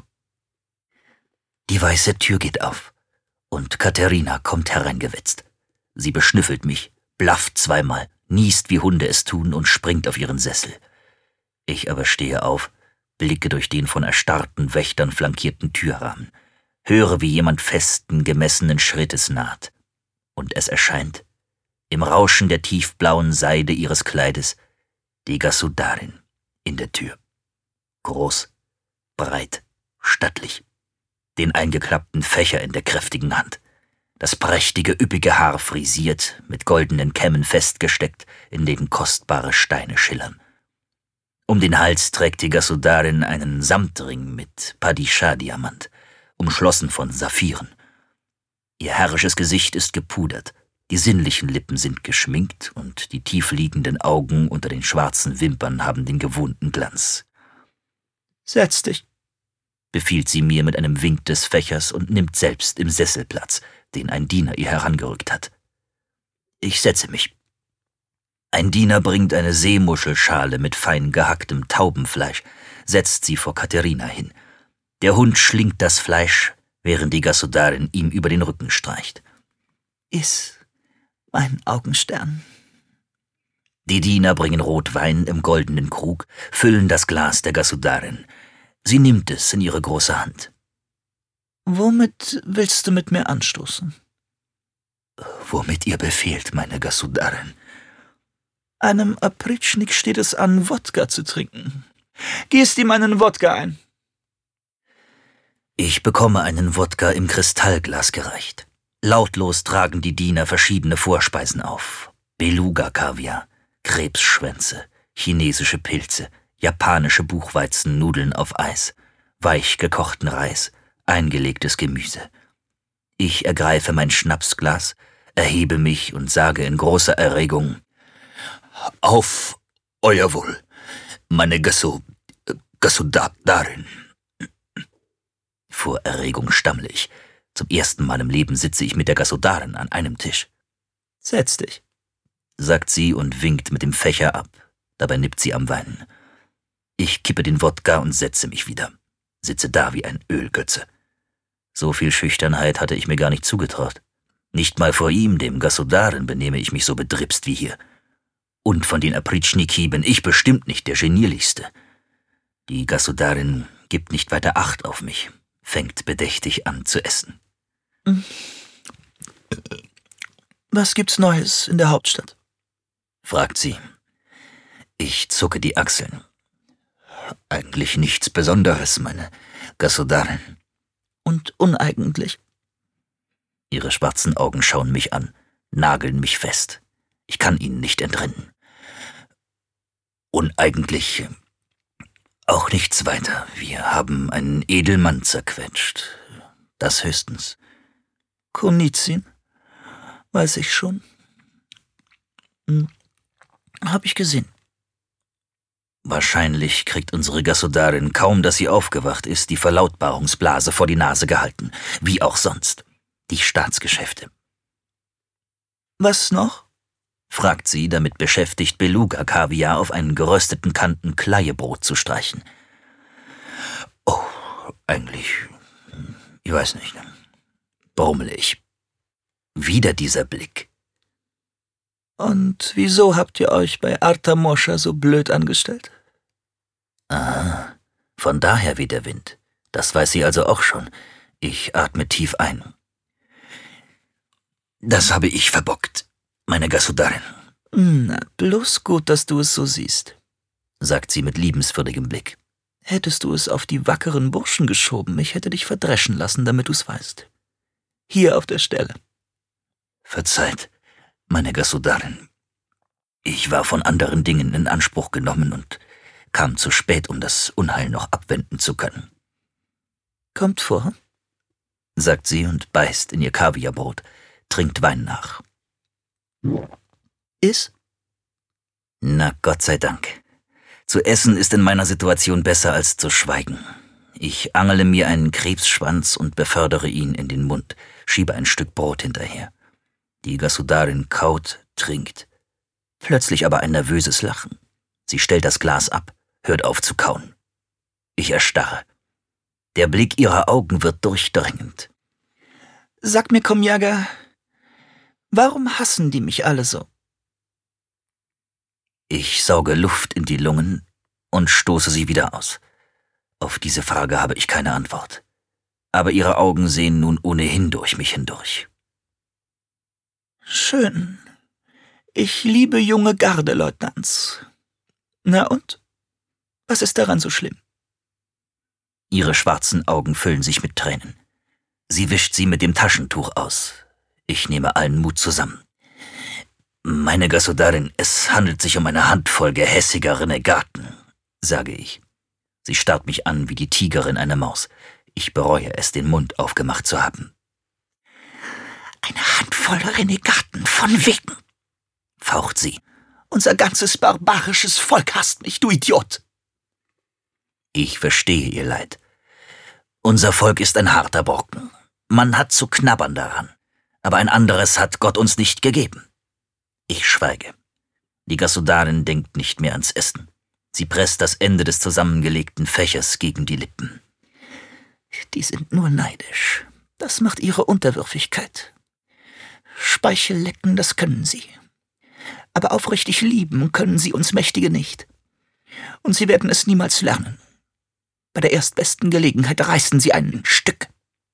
[SPEAKER 3] Die weiße Tür geht auf, und Katharina kommt hereingewetzt. Sie beschnüffelt mich, blafft zweimal, niest, wie Hunde es tun, und springt auf ihren Sessel. Ich aber stehe auf, blicke durch den von erstarrten Wächtern flankierten Türrahmen, höre, wie jemand festen, gemessenen Schrittes naht. Und es erscheint, im Rauschen der tiefblauen Seide ihres Kleides, die Gasudarin in der Tür. Groß, breit, stattlich, den eingeklappten Fächer in der kräftigen Hand, das prächtige, üppige Haar frisiert, mit goldenen Kämmen festgesteckt, in denen kostbare Steine schillern. Um den Hals trägt die Gasudarin einen Samtring mit Padishah-Diamant, umschlossen von Saphiren. Ihr herrisches Gesicht ist gepudert, die sinnlichen Lippen sind geschminkt und die tiefliegenden Augen unter den schwarzen Wimpern haben den gewohnten Glanz.
[SPEAKER 6] »Setz dich«,
[SPEAKER 3] befiehlt sie mir mit einem Wink des Fächers und nimmt selbst im Sessel Platz, den ein Diener ihr herangerückt hat. Ich setze mich. Ein Diener bringt eine Seemuschelschale mit fein gehacktem Taubenfleisch, setzt sie vor Katharina hin. Der Hund schlingt das Fleisch, während die Gasudarin ihm über den Rücken streicht.
[SPEAKER 6] »Iss, mein Augenstern.«
[SPEAKER 3] Die Diener bringen Rotwein im goldenen Krug, füllen das Glas der Gasudarin. Sie nimmt es in ihre große Hand.
[SPEAKER 6] »Womit willst du mit mir anstoßen?«
[SPEAKER 3] »Womit ihr befehlt, meine Gasudarin.«
[SPEAKER 6] »Einem Opritschnik steht es an, Wodka zu trinken. Gießt ihm einen Wodka ein.«
[SPEAKER 3] Ich bekomme einen Wodka im Kristallglas gereicht. Lautlos tragen die Diener verschiedene Vorspeisen auf. Beluga-Kaviar, Krebsschwänze, chinesische Pilze, japanische Buchweizennudeln auf Eis, weich gekochten Reis, eingelegtes Gemüse. Ich ergreife mein Schnapsglas, erhebe mich und sage in großer Erregung: »Auf euer Wohl, meine Gasudarin.« Vor Erregung stammle ich. Zum ersten Mal im Leben sitze ich mit der Gasudarin an einem Tisch.
[SPEAKER 6] »Setz dich«,
[SPEAKER 3] sagt sie und winkt mit dem Fächer ab. Dabei nippt sie am Weinen. Ich kippe den Wodka und setze mich wieder. Sitze da wie ein Ölgötze. So viel Schüchternheit hatte ich mir gar nicht zugetraut. Nicht mal vor ihm, dem Gasudarin, benehme ich mich so bedripst wie hier. Und von den Opritschniki bin ich bestimmt nicht der Genierlichste. Die Gasudarin gibt nicht weiter Acht auf mich, fängt bedächtig an zu essen.
[SPEAKER 6] »Was gibt's Neues in der Hauptstadt?«
[SPEAKER 3] fragt sie. Ich zucke die Achseln. »Eigentlich nichts Besonderes, meine Gasudarin.«
[SPEAKER 6] »Und uneigentlich?«
[SPEAKER 3] Ihre schwarzen Augen schauen mich an, nageln mich fest. Ich kann ihnen nicht entrinnen. »Uneigentlich auch nichts weiter. Wir haben einen Edelmann zerquetscht. Das höchstens.«
[SPEAKER 6] Konizin? Weiß ich schon. Hab ich gesehen.
[SPEAKER 3] Wahrscheinlich kriegt unsere Gasudarin kaum, dass sie aufgewacht ist, die Verlautbarungsblase vor die Nase gehalten. Wie auch sonst. Die Staatsgeschäfte.
[SPEAKER 6] Was noch?
[SPEAKER 3] Fragt sie, damit beschäftigt, Beluga-Kaviar auf einen gerösteten Kanten Kleiebrot zu streichen. Oh, eigentlich, ich weiß nicht, brummel ich. Wieder dieser Blick.
[SPEAKER 6] Und wieso habt ihr euch bei Artamoscha so blöd angestellt?
[SPEAKER 3] Ah, von daher wie der Wind. Das weiß sie also auch schon. Ich atme tief ein. Das habe ich verbockt, meine Gasudarin.
[SPEAKER 6] Na, bloß gut, dass du es so siehst,
[SPEAKER 3] sagt sie mit liebenswürdigem Blick.
[SPEAKER 6] Hättest du es auf die wackeren Burschen geschoben, ich hätte dich verdreschen lassen, damit du's weißt. Hier auf der Stelle.
[SPEAKER 3] Verzeiht, meine Gasudarin. Ich war von anderen Dingen in Anspruch genommen und kam zu spät, um das Unheil noch abwenden zu können.
[SPEAKER 6] Kommt vor,
[SPEAKER 3] sagt sie und beißt in ihr Kaviarbrot, trinkt Wein nach.
[SPEAKER 6] Iss?
[SPEAKER 3] Na, Gott sei Dank. Zu essen ist in meiner Situation besser als zu schweigen. Ich angele mir einen Krebsschwanz und befördere ihn in den Mund, schiebe ein Stück Brot hinterher. Die Gasudarin kaut, trinkt. Plötzlich aber ein nervöses Lachen. Sie stellt das Glas ab, hört auf zu kauen. Ich erstarre. Der Blick ihrer Augen wird durchdringend.
[SPEAKER 6] Sag mir, Komjaga, warum hassen die mich alle so?
[SPEAKER 3] Ich sauge Luft in die Lungen und stoße sie wieder aus. Auf diese Frage habe ich keine Antwort. Aber ihre Augen sehen nun ohnehin durch mich hindurch.
[SPEAKER 6] Schön. Ich liebe junge Gardeleutnants. Na und? Was ist daran so schlimm?
[SPEAKER 3] Ihre schwarzen Augen füllen sich mit Tränen. Sie wischt sie mit dem Taschentuch aus. Ich nehme allen Mut zusammen. Meine Gasudarin, es handelt sich um eine Handvoll gehässiger Renegaten, sage ich. Sie starrt mich an wie die Tigerin eine Maus. Ich bereue es, den Mund aufgemacht zu haben.
[SPEAKER 6] Eine Handvoll Renegaten, von wegen,
[SPEAKER 3] faucht sie.
[SPEAKER 6] Unser ganzes barbarisches Volk hasst mich, du Idiot.
[SPEAKER 3] Ich verstehe ihr Leid. Unser Volk ist ein harter Brocken. Man hat zu knabbern daran. Aber ein anderes hat Gott uns nicht gegeben. Ich schweige. Die Gasudarin denkt nicht mehr ans Essen. Sie presst das Ende des zusammengelegten Fächers gegen die Lippen.
[SPEAKER 6] Die sind nur neidisch. Das macht ihre Unterwürfigkeit. Speichel lecken, das können sie. Aber aufrichtig lieben können sie uns Mächtige nicht. Und sie werden es niemals lernen. Bei der erstbesten Gelegenheit reißen sie ein Stück.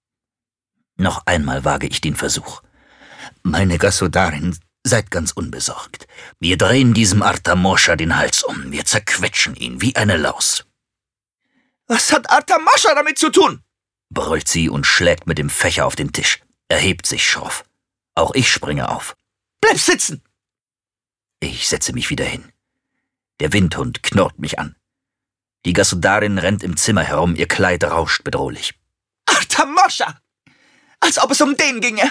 [SPEAKER 3] Noch einmal wage ich den Versuch. Meine Gasudarin, seid ganz unbesorgt. Wir drehen diesem Artamoscha den Hals um. Wir zerquetschen ihn wie eine Laus.
[SPEAKER 6] Was hat Artamoscha damit zu tun?
[SPEAKER 3] Brüllt sie und schlägt mit dem Fächer auf den Tisch. Erhebt sich schroff. Auch ich springe auf.
[SPEAKER 6] Bleib sitzen!
[SPEAKER 3] Ich setze mich wieder hin. Der Windhund knurrt mich an. Die Gasudarin rennt im Zimmer herum, ihr Kleid rauscht bedrohlich.
[SPEAKER 6] Artamoscha! Als ob es um den ginge!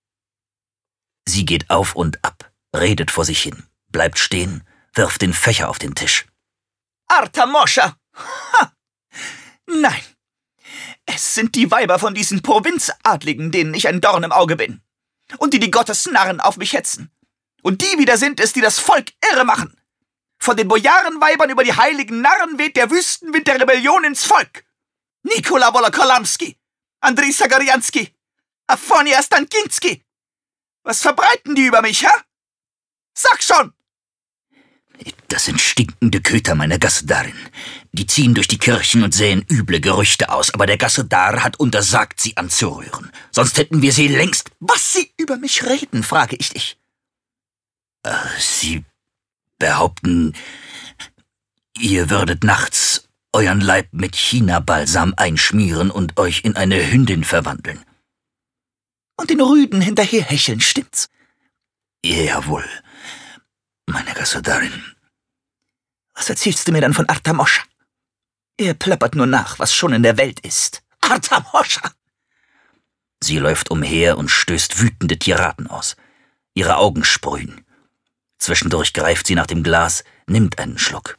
[SPEAKER 3] Sie geht auf und ab, redet vor sich hin, bleibt stehen, wirft den Fächer auf den Tisch.
[SPEAKER 6] Artamoscha! Ha! Nein! Es sind die Weiber von diesen Provinzadligen, denen ich ein Dorn im Auge bin. Und die Gottesnarren auf mich hetzen. Und die wieder sind es, die das Volk irre machen. Von den Bojarenweibern über die heiligen Narren weht der Wüstenwind der Rebellion ins Volk. Nikola Wolokolamski, Andrei Sagarianski, Afonia Stankinski. Was verbreiten die über mich, hä? Sag schon!
[SPEAKER 3] Das sind stinkende Köter meiner Gasudarin. Die ziehen durch die Kirchen und säen üble Gerüchte aus, aber der Gasudar hat untersagt, sie anzurühren. Sonst hätten wir sie längst...
[SPEAKER 6] Was sie über mich reden, frage ich dich.
[SPEAKER 3] Sie behaupten, ihr würdet nachts euren Leib mit China-Balsam einschmieren und euch in eine Hündin verwandeln.
[SPEAKER 6] Und den Rüden hinterherhecheln, stimmt's?
[SPEAKER 3] Jawohl, meine Gasudarin.
[SPEAKER 6] Was erzählst du mir dann von Artamoscha? Er plappert nur nach, was schon in der Welt ist. Artamoscha!
[SPEAKER 3] Sie läuft umher und stößt wütende Tiraden aus. Ihre Augen sprühen. Zwischendurch greift sie nach dem Glas, nimmt einen Schluck.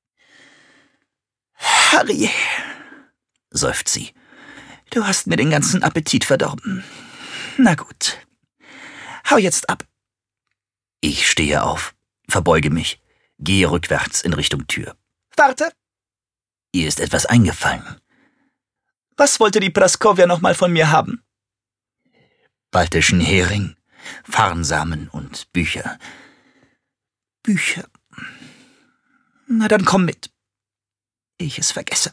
[SPEAKER 6] Harry,
[SPEAKER 3] Seufzt sie.
[SPEAKER 6] du hast mir den ganzen Appetit verdorben. Na gut, hau jetzt ab.
[SPEAKER 3] Ich stehe auf, verbeuge mich, gehe rückwärts in Richtung Tür.
[SPEAKER 6] Warte,
[SPEAKER 3] Ihr ist etwas eingefallen.
[SPEAKER 6] was wollte die Praskowja noch mal von mir haben?
[SPEAKER 3] Baltischen Hering, Farnsamen und Bücher.
[SPEAKER 6] Bücher. Na dann komm mit. Ehe ich es vergesse.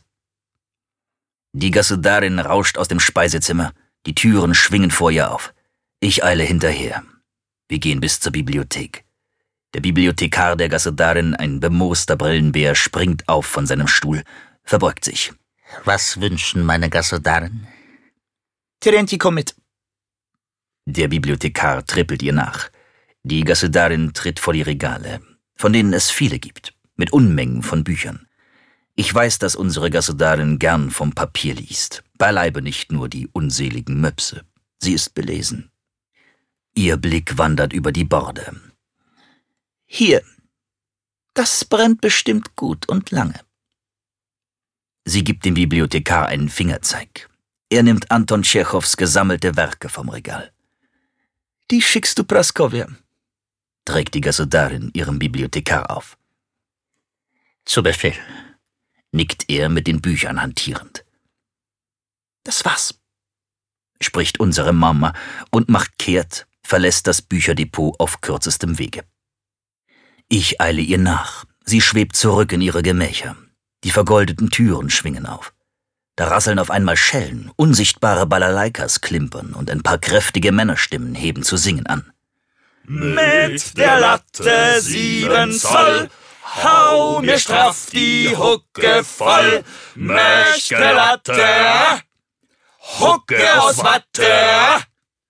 [SPEAKER 3] Die Gasudarin rauscht aus dem Speisezimmer, die Türen schwingen vor ihr auf. Ich eile hinterher. Wir gehen bis zur Bibliothek. Der Bibliothekar der Gasudarin, ein bemooster Brillenbär, springt auf von seinem Stuhl, verbeugt sich.
[SPEAKER 5] Was wünschen meine Gasudarin?
[SPEAKER 6] Terenti, komm mit.
[SPEAKER 3] Der Bibliothekar trippelt ihr nach. Die Gasudarin tritt vor die Regale, von denen es viele gibt, mit Unmengen von Büchern. Ich weiß, dass unsere Gasudarin gern vom Papier liest, beileibe nicht nur die unseligen Möpse. Sie ist belesen. Ihr Blick wandert über die Borde.
[SPEAKER 6] Hier. Das brennt bestimmt gut und lange.
[SPEAKER 3] Sie gibt dem Bibliothekar einen Fingerzeig. Er nimmt Anton Tschechows gesammelte Werke vom Regal.
[SPEAKER 6] Die schickst du Praskowja.
[SPEAKER 3] Trägt die Gasudarin ihrem Bibliothekar auf.
[SPEAKER 5] Zu Befehl.
[SPEAKER 3] Nickt er mit den Büchern hantierend.
[SPEAKER 6] Das war's.
[SPEAKER 3] Spricht unsere Mama und macht kehrt, verlässt das Bücherdepot auf kürzestem Wege. Ich eile ihr nach. Sie schwebt zurück in ihre Gemächer. Die vergoldeten Türen schwingen auf. Da rasseln auf einmal Schellen, unsichtbare Balalaikas klimpern und ein paar kräftige Männerstimmen heben zu singen an.
[SPEAKER 4] Mit der Latte 7 Zoll, hau mir straff die Hucke voll. Möchte Latte, Hucke aus Watte.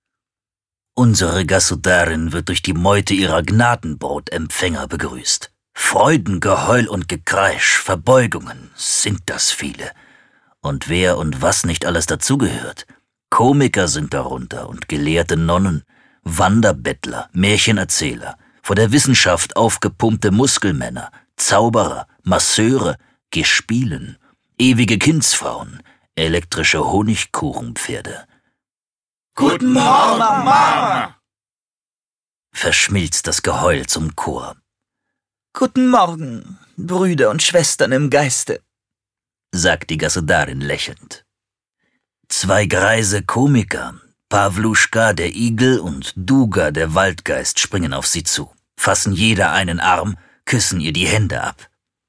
[SPEAKER 3] Unsere Gasudarin wird durch die Meute ihrer Gnadenbrotempfänger begrüßt. Freuden, Geheul und Gekreisch, Verbeugungen, sind das viele. Und wer und was nicht alles dazugehört. Komiker sind darunter und gelehrte Nonnen, Wanderbettler, Märchenerzähler, vor der Wissenschaft aufgepumpte Muskelmänner, Zauberer, Masseure, Gespielen, ewige Kindsfrauen, elektrische Honigkuchenpferde.
[SPEAKER 4] Guten Morgen, Mama!
[SPEAKER 3] Verschmilzt das Geheul zum Chor.
[SPEAKER 6] Guten Morgen, Brüder und Schwestern im Geiste,
[SPEAKER 3] sagt die Gasudarin lächelnd. Zwei greise Komiker, Pawluschka der Igel und Duga der Waldgeist, springen auf sie zu, fassen jeder einen Arm, küssen ihr die Hände ab.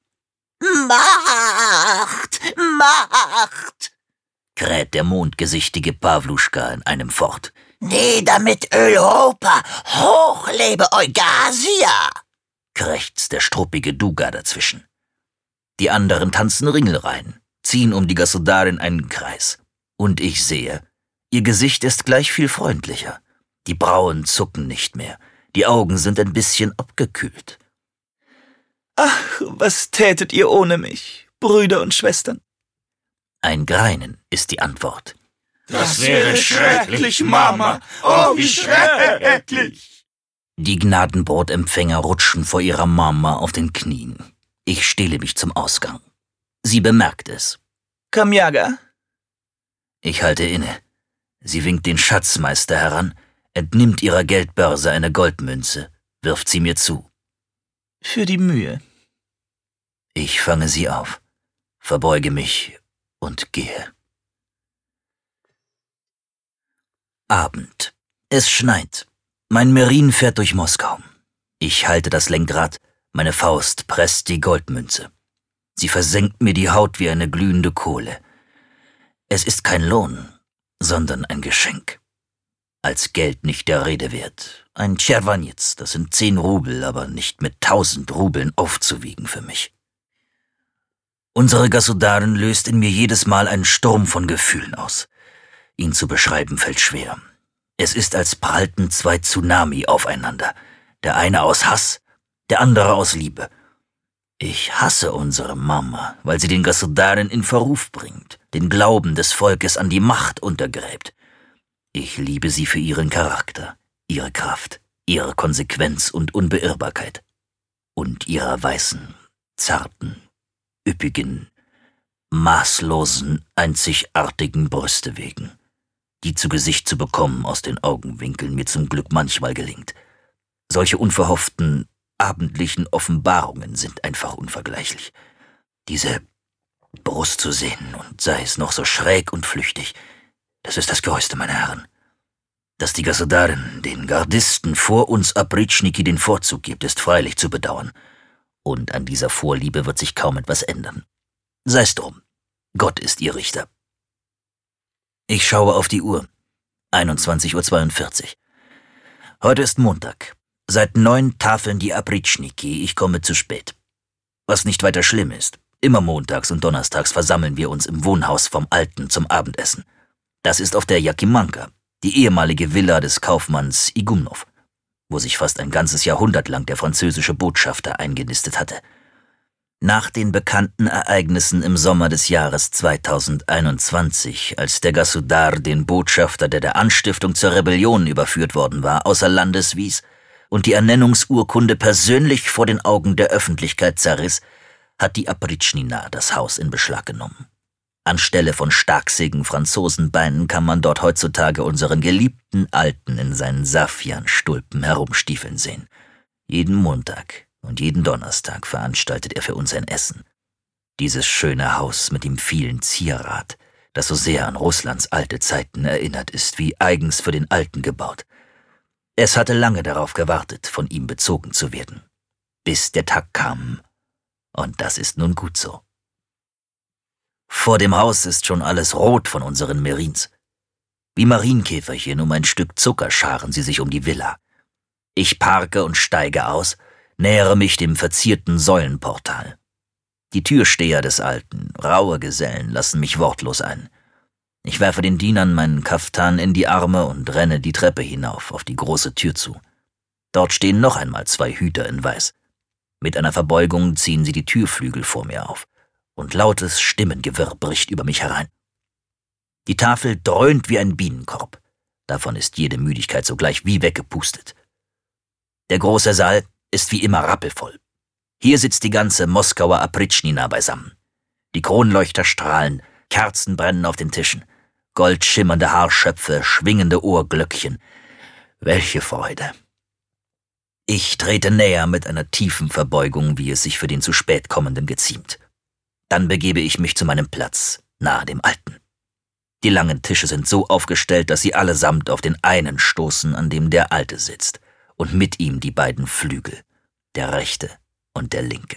[SPEAKER 7] Macht! Macht!
[SPEAKER 3] Kräht der mondgesichtige Pawluschka in einem fort.
[SPEAKER 7] Nieder mit Europa! Hoch lebe Eugasia!
[SPEAKER 3] Krächzt der struppige Duga dazwischen. Die anderen tanzen Ringelreihen, ziehen um die Gasudarin einen Kreis. Und ich sehe, ihr Gesicht ist gleich viel freundlicher. Die Brauen zucken nicht mehr, die Augen sind ein bisschen abgekühlt.
[SPEAKER 6] Ach, was tätet ihr ohne mich, Brüder und Schwestern?
[SPEAKER 3] Ein Greinen ist die Antwort.
[SPEAKER 4] Das wäre schrecklich, Mama! Oh, wie schrecklich!
[SPEAKER 3] Die Gnadenbrotempfänger rutschen vor ihrer Mama auf den Knien. Ich stehle mich zum Ausgang. Sie bemerkt es.
[SPEAKER 6] Kamjaga?
[SPEAKER 3] Ich halte inne. Sie winkt den Schatzmeister heran, entnimmt ihrer Geldbörse eine Goldmünze, wirft sie mir zu.
[SPEAKER 6] Für die Mühe.
[SPEAKER 3] Ich fange sie auf, verbeuge mich und gehe. Abend. Es schneit. Mein Merin fährt durch Moskau. Ich halte das Lenkrad, meine Faust presst die Goldmünze. Sie versenkt mir die Haut wie eine glühende Kohle. Es ist kein Lohn, sondern ein Geschenk. Als Geld nicht der Rede wert. Ein Tscherwanitz, das sind 10 Rubel, aber nicht mit 1000 Rubeln aufzuwiegen für mich. Unsere Gasudarin löst in mir jedes Mal einen Sturm von Gefühlen aus. Ihn zu beschreiben fällt schwer. Es ist, als prallten 2 Tsunami aufeinander. Der eine aus Hass, der andere aus Liebe. Ich hasse unsere Mama, weil sie den Gasudarin in Verruf bringt, den Glauben des Volkes an die Macht untergräbt. Ich liebe sie für ihren Charakter, ihre Kraft, ihre Konsequenz und Unbeirrbarkeit. Und ihrer weißen, zarten, üppigen, maßlosen, einzigartigen Brüste wegen, die zu Gesicht zu bekommen aus den Augenwinkeln mir zum Glück manchmal gelingt. Solche unverhofften, abendlichen Offenbarungen sind einfach unvergleichlich. Diese Brust zu sehen, und sei es noch so schräg und flüchtig, das ist das Größte, meine Herren. Dass die Gasudarin den Gardisten vor uns Apritschniki den Vorzug gibt, ist freilich zu bedauern. Und an dieser Vorliebe wird sich kaum etwas ändern. Sei's drum. Gott ist ihr Richter. Ich schaue auf die Uhr. 21:42 Uhr. Heute ist Montag. Seit 9 tafeln die Apritschniki, ich komme zu spät. Was nicht weiter schlimm ist. Immer montags und donnerstags versammeln wir uns im Wohnhaus vom Alten zum Abendessen. Das ist auf der Jakimanka, die ehemalige Villa des Kaufmanns Igumnov, wo sich fast ein ganzes Jahrhundert lang der französische Botschafter eingenistet hatte. Nach den bekannten Ereignissen im Sommer des Jahres 2021, als der Gasudar den Botschafter, der der Anstiftung zur Rebellion überführt worden war, außer Landes wies und die Ernennungsurkunde persönlich vor den Augen der Öffentlichkeit zerriss, hat die Apritschnina das Haus in Beschlag genommen. Anstelle von starksigen Franzosenbeinen kann man dort heutzutage unseren geliebten Alten in seinen Safian-Stulpen herumstiefeln sehen. Jeden Montag und jeden Donnerstag veranstaltet er für uns ein Essen. Dieses schöne Haus mit dem vielen Zierat, das so sehr an Russlands alte Zeiten erinnert, ist wie eigens für den Alten gebaut. Es hatte lange darauf gewartet, von ihm bezogen zu werden, bis der Tag kam, und das ist nun gut so. Vor dem Haus ist schon alles rot von unseren Merins. Wie Marienkäferchen um ein Stück Zucker scharen sie sich um die Villa. Ich parke und steige aus, nähere mich dem verzierten Säulenportal. Die Türsteher des Alten, raue Gesellen, lassen mich wortlos ein. Ich werfe den Dienern meinen Kaftan in die Arme und renne die Treppe hinauf auf die große Tür zu. Dort stehen noch einmal 2 Hüter in Weiß. Mit einer Verbeugung ziehen sie die Türflügel vor mir auf, und lautes Stimmengewirr bricht über mich herein. Die Tafel dröhnt wie ein Bienenkorb. Davon ist jede Müdigkeit sogleich wie weggepustet. Der große Saal ist wie immer rappelvoll. Hier sitzt die ganze Moskauer Apritschnina beisammen. Die Kronleuchter strahlen, Kerzen brennen auf den Tischen, goldschimmernde Haarschöpfe, schwingende Ohrglöckchen. Welche Freude! Ich trete näher mit einer tiefen Verbeugung, wie es sich für den zu spät kommenden geziemt. Dann begebe ich mich zu meinem Platz, nahe dem Alten. Die langen Tische sind so aufgestellt, dass sie allesamt auf den einen stoßen, an dem der Alte sitzt, und mit ihm die beiden Flügel, der rechte und der linke.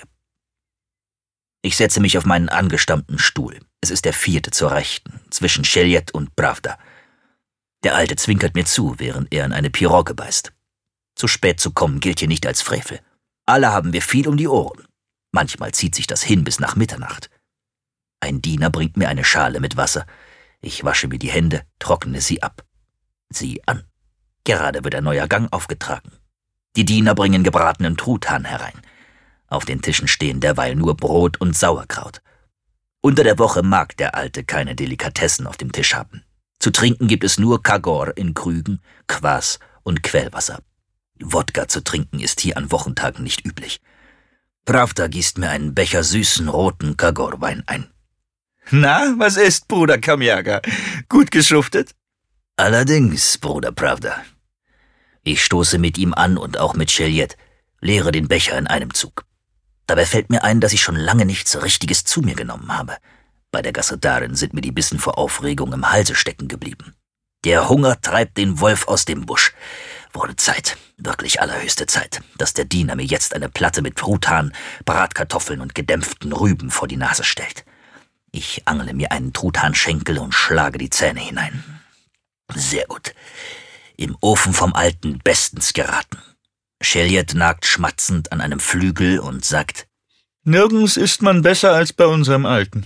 [SPEAKER 3] Ich setze mich auf meinen angestammten Stuhl. Es ist der 4. zur Rechten, zwischen Cheljet und Pravda. Der Alte zwinkert mir zu, während er in eine Pirogge beißt. Zu spät zu kommen gilt hier nicht als Frevel. Alle haben wir viel um die Ohren. Manchmal zieht sich das hin bis nach Mitternacht. Ein Diener bringt mir eine Schale mit Wasser. Ich wasche mir die Hände, trockne sie ab. Sieh an. Gerade wird ein neuer Gang aufgetragen. Die Diener bringen gebratenen Truthahn herein. Auf den Tischen stehen derweil nur Brot und Sauerkraut. Unter der Woche mag der Alte keine Delikatessen auf dem Tisch haben. Zu trinken gibt es nur Kagor in Krügen, Kwas und Quellwasser. Wodka zu trinken ist hier an Wochentagen nicht üblich. Pravda gießt mir einen Becher süßen, roten Kagorwein ein.
[SPEAKER 6] Na, was ist, Bruder Kamjaga? Gut geschuftet?
[SPEAKER 3] Allerdings, Bruder Pravda. Ich stoße mit ihm an und auch mit Cheljet, leere den Becher in einem Zug. Dabei fällt mir ein, dass ich schon lange nichts Richtiges zu mir genommen habe. Bei der Gasudarin sind mir die Bissen vor Aufregung im Halse stecken geblieben. Der Hunger treibt den Wolf aus dem Busch. Wurde Zeit, wirklich allerhöchste Zeit, dass der Diener mir jetzt eine Platte mit Truthahn, Bratkartoffeln und gedämpften Rüben vor die Nase stellt. Ich angle mir einen Truthahnschenkel und schlage die Zähne hinein. Sehr gut. Im Ofen vom Alten bestens geraten. Cheljet nagt schmatzend an einem Flügel und sagt:
[SPEAKER 6] Nirgends isst man besser als bei unserem Alten.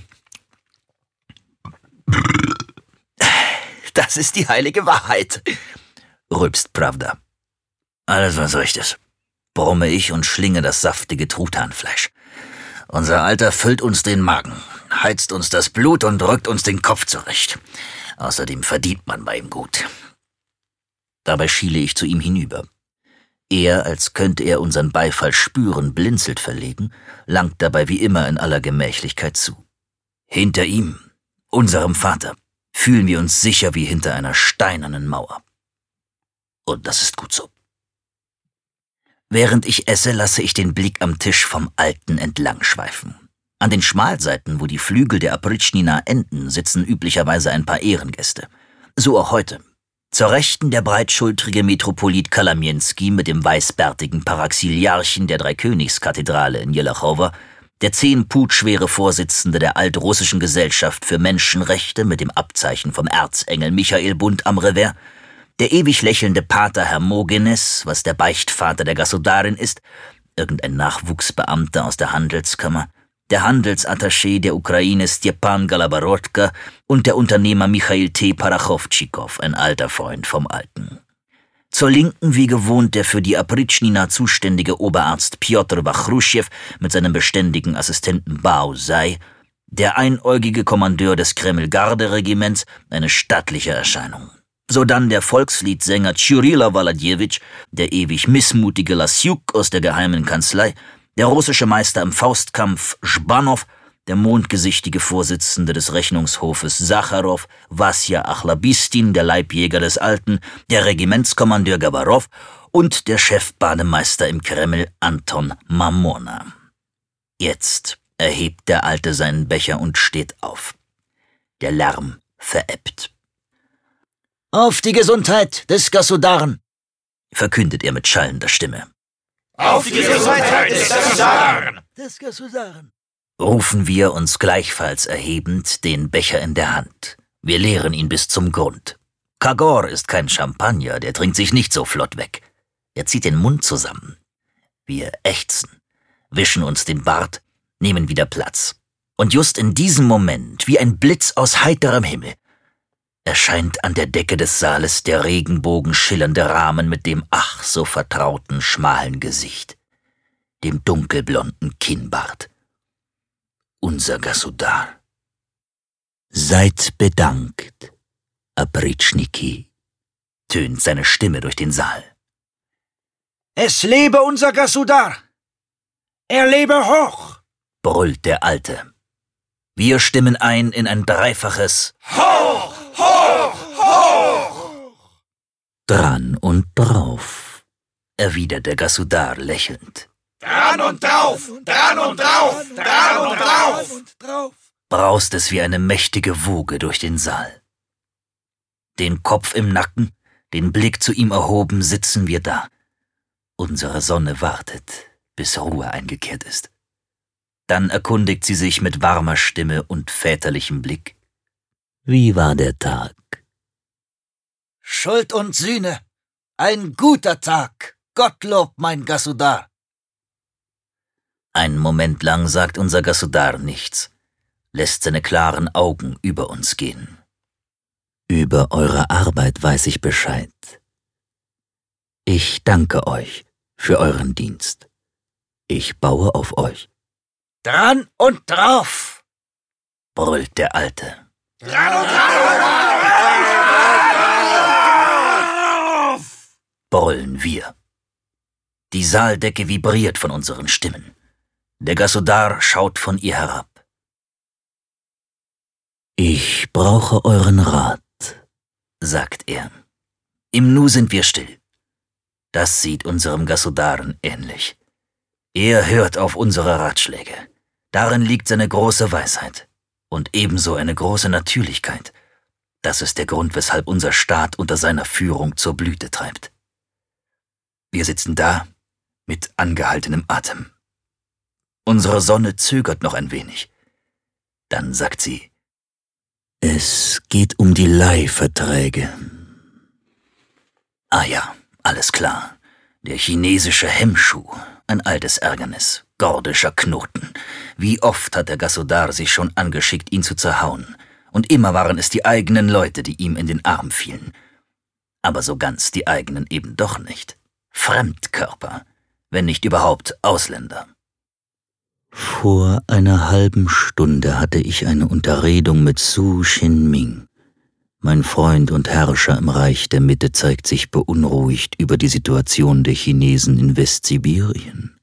[SPEAKER 3] Das ist die heilige Wahrheit, rülpst Pravda. Alles, was recht ist, brumme ich und schlinge das saftige Truthahnfleisch. Unser Alter füllt uns den Magen, heizt uns das Blut und rückt uns den Kopf zurecht. Außerdem verdient man bei ihm gut. Dabei schiele ich zu ihm hinüber. Er, als könnte er unseren Beifall spüren, blinzelt verlegen, langt dabei wie immer in aller Gemächlichkeit zu. Hinter ihm, unserem Vater, fühlen wir uns sicher wie hinter einer steinernen Mauer. Und das ist gut so. Während ich esse, lasse ich den Blick am Tisch vom Alten entlang schweifen. An den Schmalseiten, wo die Flügel der Aprychnina enden, sitzen üblicherweise ein paar Ehrengäste. So auch heute. Zur Rechten der breitschultrige Metropolit Kalamienski mit dem weißbärtigen Paraxiliarchen der Dreikönigskathedrale in Jelachowa, der 10 Pud schwere Vorsitzende der altrussischen Gesellschaft für Menschenrechte mit dem Abzeichen vom Erzengel Michaelbund am Revers, der ewig lächelnde Pater Hermogenes, was der Beichtvater der Gasudarin ist, irgendein Nachwuchsbeamter aus der Handelskammer, der Handelsattaché der Ukraine Stjepan Galabarodka und der Unternehmer Michail T. Parachowtschikow, ein alter Freund vom Alten. Zur Linken wie gewohnt der für die Aprychnina zuständige Oberarzt Pjotr Wachruschew mit seinem beständigen Assistenten Bausei, der einäugige Kommandeur des Kreml-Garde-Regiments, eine stattliche Erscheinung. Sodann der Volksliedsänger Tschurila Waladjewitsch, der ewig missmutige Lasjuk aus der geheimen Kanzlei, der russische Meister im Faustkampf Schbanow, der mondgesichtige Vorsitzende des Rechnungshofes Sacharow, Wasja Achlabistin, der Leibjäger des Alten, der Regimentskommandeur Gabarow und der Chefbademeister im Kreml Anton Mamona. Jetzt erhebt der Alte seinen Becher und steht auf. Der Lärm verebbt.
[SPEAKER 7] Auf die Gesundheit des Gasudaren,
[SPEAKER 3] verkündet er mit schallender Stimme.
[SPEAKER 6] Auf die Gesundheit des
[SPEAKER 7] Gasudaren,
[SPEAKER 3] rufen wir uns gleichfalls erhebend, den Becher in der Hand. Wir leeren ihn bis zum Grund. Kagor ist kein Champagner, der trinkt sich nicht so flott weg. Er zieht den Mund zusammen. Wir ächzen, wischen uns den Bart, nehmen wieder Platz. Und just in diesem Moment, wie ein Blitz aus heiterem Himmel, erscheint an der Decke des Saales der regenbogenschillernde Rahmen mit dem ach so vertrauten, schmalen Gesicht, dem dunkelblonden Kinnbart. Unser Gasudar. Seid bedankt, Aprychniki, tönt seine Stimme durch den Saal.
[SPEAKER 6] Es lebe unser Gasudar! Er lebe hoch!
[SPEAKER 3] Brüllt der Alte. Wir stimmen ein in ein dreifaches
[SPEAKER 6] Hoch! Hoch! Hoch!
[SPEAKER 3] Dran und drauf, erwidert der Gasudar lächelnd.
[SPEAKER 6] Dran und drauf! Dran und drauf! Dran und drauf!
[SPEAKER 3] Braust es wie eine mächtige Woge durch den Saal. Den Kopf im Nacken, den Blick zu ihm erhoben, sitzen wir da. Unsere Sonne wartet, bis Ruhe eingekehrt ist. Dann erkundigt sie sich mit warmer Stimme und väterlichem Blick. Wie war der Tag?
[SPEAKER 7] Schuld und Sühne, ein guter Tag, Gottlob, mein Gasudar.
[SPEAKER 3] Einen Moment lang sagt unser Gasudar nichts, lässt seine klaren Augen über uns gehen. Über eure Arbeit weiß ich Bescheid. Ich danke euch für euren Dienst. Ich baue auf euch.
[SPEAKER 7] Dran und drauf,
[SPEAKER 3] brüllt der Alte.
[SPEAKER 6] Dran und drauf!
[SPEAKER 3] Brüllen wir. Die Saaldecke vibriert von unseren Stimmen. Der Gasudar schaut von ihr herab. Ich brauche euren Rat, sagt er. Im Nu sind wir still. Das sieht unserem Gasudaren ähnlich. Er hört auf unsere Ratschläge. Darin liegt seine große Weisheit und ebenso eine große Natürlichkeit. Das ist der Grund, weshalb unser Staat unter seiner Führung zur Blüte treibt. Wir sitzen da mit angehaltenem Atem. Unsere Sonne zögert noch ein wenig. Dann sagt sie, es geht um die Leihverträge. Ah ja, alles klar. Der chinesische Hemmschuh, ein altes Ärgernis, gordischer Knoten. Wie oft hat der Gasudar sich schon angeschickt, ihn zu zerhauen. Und immer waren es die eigenen Leute, die ihm in den Arm fielen. Aber so ganz die eigenen eben doch nicht. Fremdkörper, wenn nicht überhaupt Ausländer. Vor einer halben Stunde hatte ich eine Unterredung mit Su Shinming, Mein Freund und Herrscher im Reich der Mitte zeigt sich beunruhigt über die Situation der Chinesen in Westsibirien.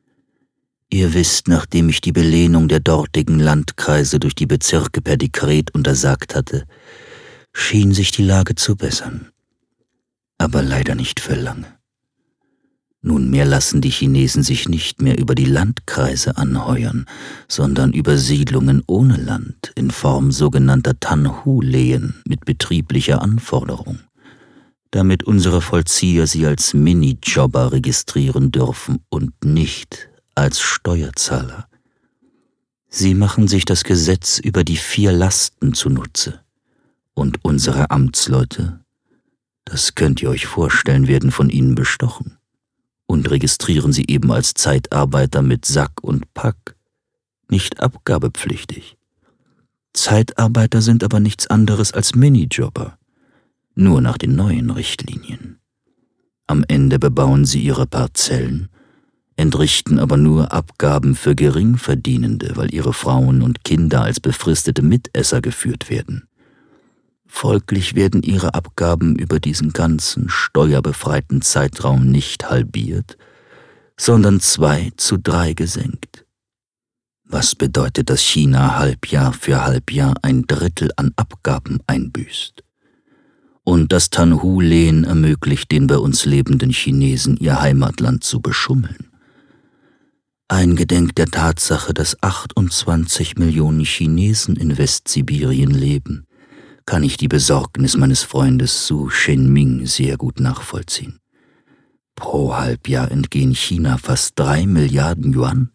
[SPEAKER 3] Ihr wisst, nachdem ich die Belehnung der dortigen Landkreise durch die Bezirke per Dekret untersagt hatte, schien sich die Lage zu bessern. Aber leider nicht für lange. Nunmehr lassen die Chinesen sich nicht mehr über die Landkreise anheuern, sondern über Siedlungen ohne Land in Form sogenannter Tanhu-Lehen mit betrieblicher Anforderung, damit unsere Vollzieher sie als Minijobber registrieren dürfen und nicht als Steuerzahler. Sie machen sich das Gesetz über die 4 Lasten zunutze, und unsere Amtsleute, das könnt ihr euch vorstellen, werden von ihnen bestochen und registrieren sie eben als Zeitarbeiter mit Sack und Pack, nicht abgabepflichtig. Zeitarbeiter sind aber nichts anderes als Minijobber, nur nach den neuen Richtlinien. Am Ende bebauen sie ihre Parzellen, entrichten aber nur Abgaben für Geringverdienende, weil ihre Frauen und Kinder als befristete Mitesser geführt werden. Folglich werden ihre Abgaben über diesen ganzen steuerbefreiten Zeitraum nicht halbiert, sondern 2 zu 3 gesenkt. Was bedeutet, dass China Halbjahr für Halbjahr 1/3 an Abgaben einbüßt. Und das Tanhu-Lehen ermöglicht den bei uns lebenden Chinesen, ihr Heimatland zu beschummeln. Eingedenk der Tatsache, dass 28 Millionen Chinesen in Westsibirien leben, kann ich die Besorgnis meines Freundes Su Shenming sehr gut nachvollziehen. Pro Halbjahr entgehen China fast 3 Milliarden Yuan.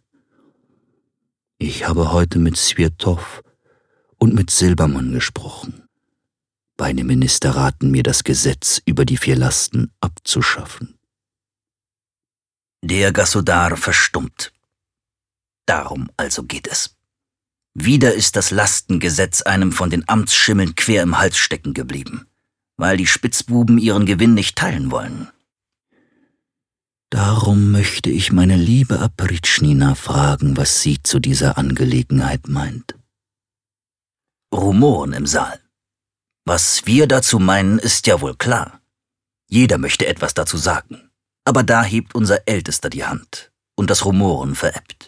[SPEAKER 3] Ich habe heute mit Swirtov und mit Silbermann gesprochen. Beide Minister raten mir, das Gesetz über die 4 Lasten abzuschaffen.
[SPEAKER 5] Der Gasudar verstummt. Darum also geht es. Wieder ist das Lastengesetz einem von den Amtsschimmeln quer im Hals stecken geblieben, weil die Spitzbuben ihren Gewinn nicht teilen wollen.
[SPEAKER 3] Darum möchte ich meine liebe Apritschnina fragen, was sie zu dieser Angelegenheit meint.
[SPEAKER 5] Rumoren im Saal. Was wir dazu meinen, ist ja wohl klar. Jeder möchte etwas dazu sagen, aber da hebt unser Ältester die Hand und das Rumoren verebbt.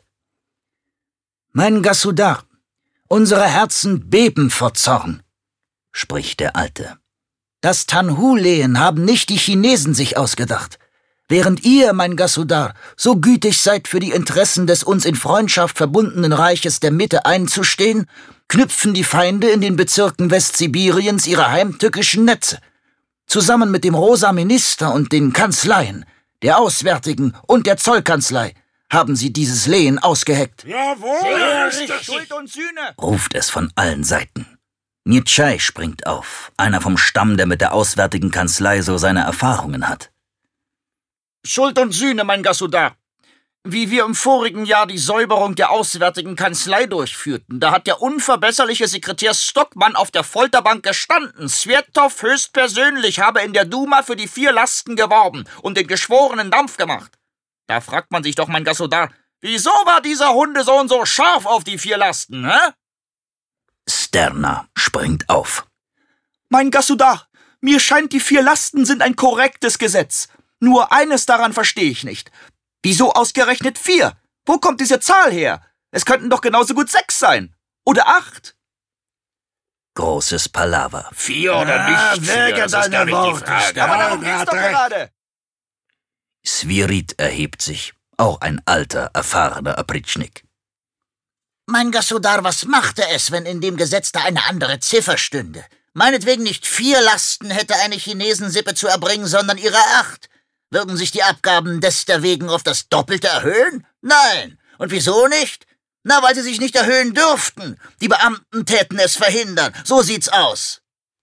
[SPEAKER 7] Mein Gasudar, unsere Herzen beben vor Zorn,
[SPEAKER 5] spricht der Alte.
[SPEAKER 7] Das Tanhu-Lehen haben nicht die Chinesen sich ausgedacht. Während ihr, mein Gasudar, so gütig seid, für die Interessen des uns in Freundschaft verbundenen Reiches der Mitte einzustehen, knüpfen die Feinde in den Bezirken Westsibiriens ihre heimtückischen Netze. Zusammen mit dem Rosa Minister und den Kanzleien, der Auswärtigen und der Zollkanzlei, haben sie dieses Lehen ausgeheckt.
[SPEAKER 6] Jawohl! Schuld und Sühne!
[SPEAKER 5] Ruft es von allen Seiten. Nitschei springt auf, einer vom Stamm, der mit der Auswärtigen Kanzlei so seine Erfahrungen hat.
[SPEAKER 6] Schuld und Sühne, mein Gasudar. Wie wir im vorigen Jahr die Säuberung der Auswärtigen Kanzlei durchführten, da hat der unverbesserliche Sekretär Stockmann auf der Folterbank gestanden. Swirtov höchstpersönlich habe in der Duma für die 4 Lasten geworben und den Geschworenen Dampf gemacht. Da fragt man sich doch, mein Gasudar, wieso war dieser Hundesohn so scharf auf die 4 Lasten, hä?
[SPEAKER 5] Sterna springt auf.
[SPEAKER 6] Mein Gasudar, mir scheint, die 4 Lasten sind ein korrektes Gesetz. Nur eines daran verstehe ich nicht. Wieso ausgerechnet 4? Wo kommt diese Zahl her? Es könnten doch genauso gut 6 sein. Oder 8.
[SPEAKER 5] Großes Palaver.
[SPEAKER 4] 4 oder nicht 4, das ist gar nicht die Frage.
[SPEAKER 6] Aber darum geht's doch gerade.
[SPEAKER 5] Svirit erhebt sich, auch ein alter, erfahrener Apritschnik.
[SPEAKER 7] Mein Gasudar, was machte es, wenn in dem Gesetz da eine andere Ziffer stünde? Meinetwegen nicht 4 Lasten hätte eine Chinesensippe zu erbringen, sondern ihre 8. Würden sich die Abgaben deswegen auf das Doppelte erhöhen? Nein. Und wieso nicht? Na, weil sie sich nicht erhöhen dürften. Die Beamten täten es verhindern. So sieht's aus.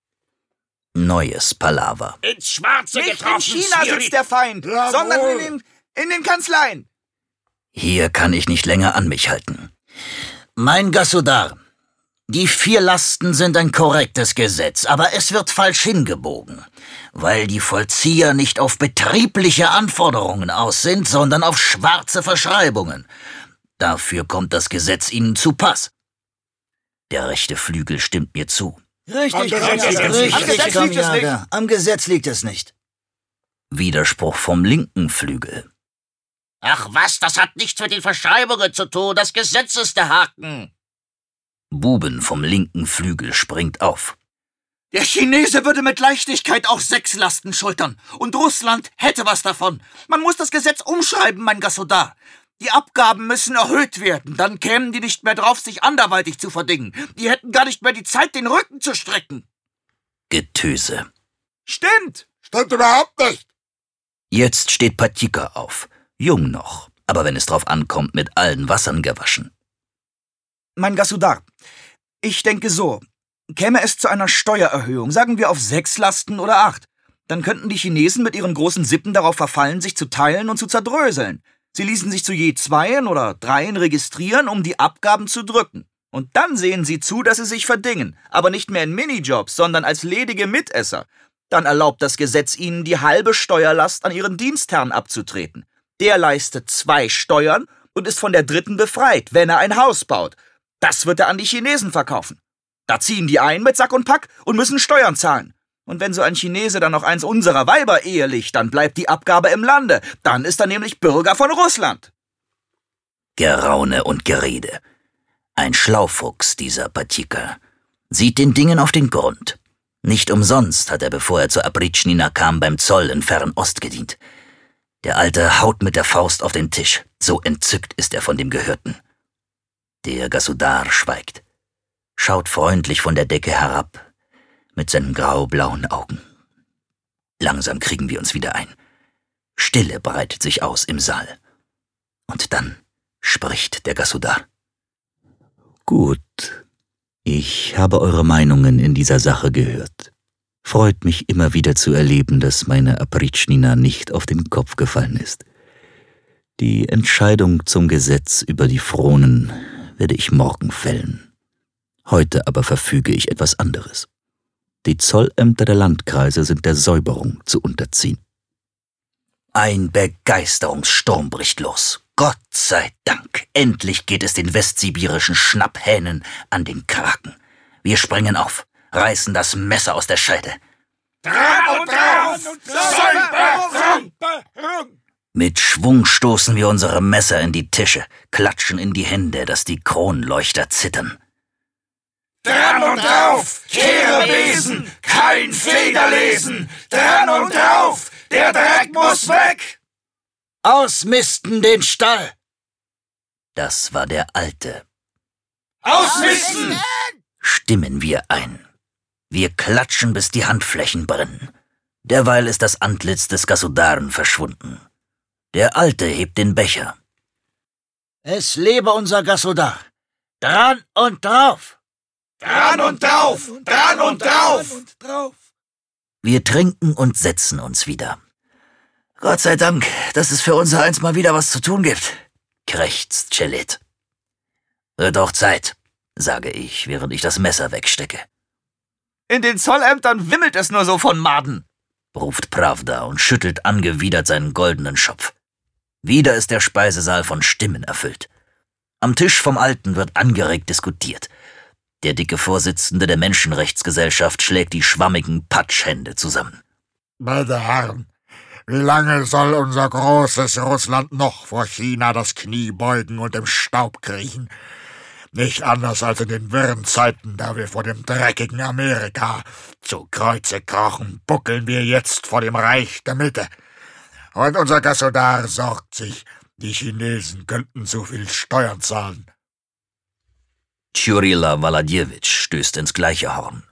[SPEAKER 5] Neues Palaver.
[SPEAKER 4] Ins Schwarze
[SPEAKER 6] Nicht
[SPEAKER 4] getroffen,
[SPEAKER 6] in China
[SPEAKER 4] Svirit.
[SPEAKER 6] sitzt der Feind, sondern in den Kanzleien.
[SPEAKER 5] Hier kann ich nicht länger an mich halten.
[SPEAKER 7] Mein Gasudar, die 4 Lasten sind ein korrektes Gesetz, aber es wird falsch hingebogen, weil die Vollzieher nicht auf betriebliche Anforderungen aus sind, sondern auf schwarze Verschreibungen. Dafür kommt das Gesetz ihnen zu Pass. Der rechte Flügel stimmt mir zu. Richtig,
[SPEAKER 6] Gesetz liegt es nicht.
[SPEAKER 7] Am Gesetz liegt es nicht.
[SPEAKER 3] Widerspruch vom linken Flügel.
[SPEAKER 5] Ach was, das hat nichts mit den Verschreibungen zu tun. Das Gesetz ist der Haken.
[SPEAKER 3] Buben vom linken Flügel springt auf.
[SPEAKER 6] Der Chinese würde mit Leichtigkeit auch 6 Lasten schultern. Und Russland hätte was davon. Man muss das Gesetz umschreiben, mein Gasudar. Die Abgaben müssen erhöht werden. Dann kämen die nicht mehr drauf, sich anderweitig zu verdingen. Die hätten gar nicht mehr die Zeit, den Rücken zu strecken.
[SPEAKER 3] Getöse.
[SPEAKER 6] Stimmt.
[SPEAKER 8] Stimmt überhaupt nicht.
[SPEAKER 3] Jetzt steht Patika auf. Jung noch, aber wenn es drauf ankommt, mit allen Wassern gewaschen.
[SPEAKER 6] Mein Gasudar, ich denke so. Käme es zu einer Steuererhöhung, sagen wir auf 6 Lasten oder 8, dann könnten die Chinesen mit ihren großen Sippen darauf verfallen, sich zu teilen und zu zerdröseln. Sie ließen sich zu je 2 oder 3 registrieren, um die Abgaben zu drücken. Und dann sehen sie zu, dass sie sich verdingen, aber nicht mehr in Minijobs, sondern als ledige Mitesser. Dann erlaubt das Gesetz ihnen, die halbe Steuerlast an ihren Dienstherrn abzutreten. Der leistet 2 Steuern und ist von der 3. befreit, wenn er ein Haus baut. Das wird er an die Chinesen verkaufen. Da ziehen die ein mit Sack und Pack und müssen Steuern zahlen. Und wenn so ein Chinese dann noch eins unserer Weiber ehelicht, dann bleibt die Abgabe im Lande. Dann ist er nämlich Bürger von Russland.
[SPEAKER 3] Geraune und Gerede. Ein Schlaufuchs, dieser Patika. Sieht den Dingen auf den Grund. Nicht umsonst hat er, bevor er zur Apritschnina kam, beim Zoll in Fernost gedient. Der Alte haut mit der Faust auf den Tisch. So entzückt ist er von dem Gehörten. Der Gasudar schweigt. Schaut freundlich von der Decke herab, mit seinen grau-blauen Augen. Langsam kriegen wir uns wieder ein. Stille breitet sich aus im Saal. Und dann spricht der Gasudar. Gut, ich habe eure Meinungen in dieser Sache gehört. Freut mich immer wieder zu erleben, dass meine Apritschnina nicht auf den Kopf gefallen ist. Die Entscheidung zum Gesetz über die Fronen werde ich morgen fällen. Heute aber verfüge ich etwas anderes. Die Zollämter der Landkreise sind der Säuberung zu unterziehen. Ein Begeisterungssturm bricht los. Gott sei Dank, endlich geht es den westsibirischen Schnapphähnen an den Kragen. Wir springen auf, reißen das Messer aus der Scheide.
[SPEAKER 8] Dran und drauf!
[SPEAKER 3] Mit Schwung stoßen wir unsere Messer in die Tische, klatschen in die Hände, dass die Kronleuchter zittern.
[SPEAKER 8] Dran und drauf! Kehre Besen! Kein Federlesen! Dran und drauf! Der Dreck muss weg!
[SPEAKER 7] Ausmisten den Stall!
[SPEAKER 3] Das war der Alte.
[SPEAKER 8] Ausmisten!
[SPEAKER 3] Stimmen wir ein. Wir klatschen, bis die Handflächen brennen. Derweil ist das Antlitz des Gasudaren verschwunden. Der Alte hebt den Becher.
[SPEAKER 7] Es lebe unser Gasudar! Dran und drauf!
[SPEAKER 8] Dran und drauf! Dran und drauf!
[SPEAKER 3] Wir trinken und setzen uns wieder. Gott sei Dank, dass es für unser eins mal wieder was zu tun gibt, krächzt Celet. Wird auch Zeit, sage ich, während ich das Messer wegstecke.
[SPEAKER 6] In den Zollämtern wimmelt es nur so von Maden,
[SPEAKER 3] ruft Pravda und schüttelt angewidert seinen goldenen Schopf. Wieder ist der Speisesaal von Stimmen erfüllt. Am Tisch vom Alten wird angeregt diskutiert. Der dicke Vorsitzende der Menschenrechtsgesellschaft schlägt die schwammigen Patschhände zusammen.
[SPEAKER 8] Meine Herren, wie lange soll unser großes Russland noch vor China das Knie beugen und im Staub kriechen? Nicht anders als in den wirren Zeiten, da wir vor dem dreckigen Amerika zu Kreuze krochen, buckeln wir jetzt vor dem Reich der Mitte. Und unser Gasudar sorgt sich, die Chinesen könnten zu viel Steuern zahlen.
[SPEAKER 3] Tjurila Waladjewitsch stößt ins gleiche Horn.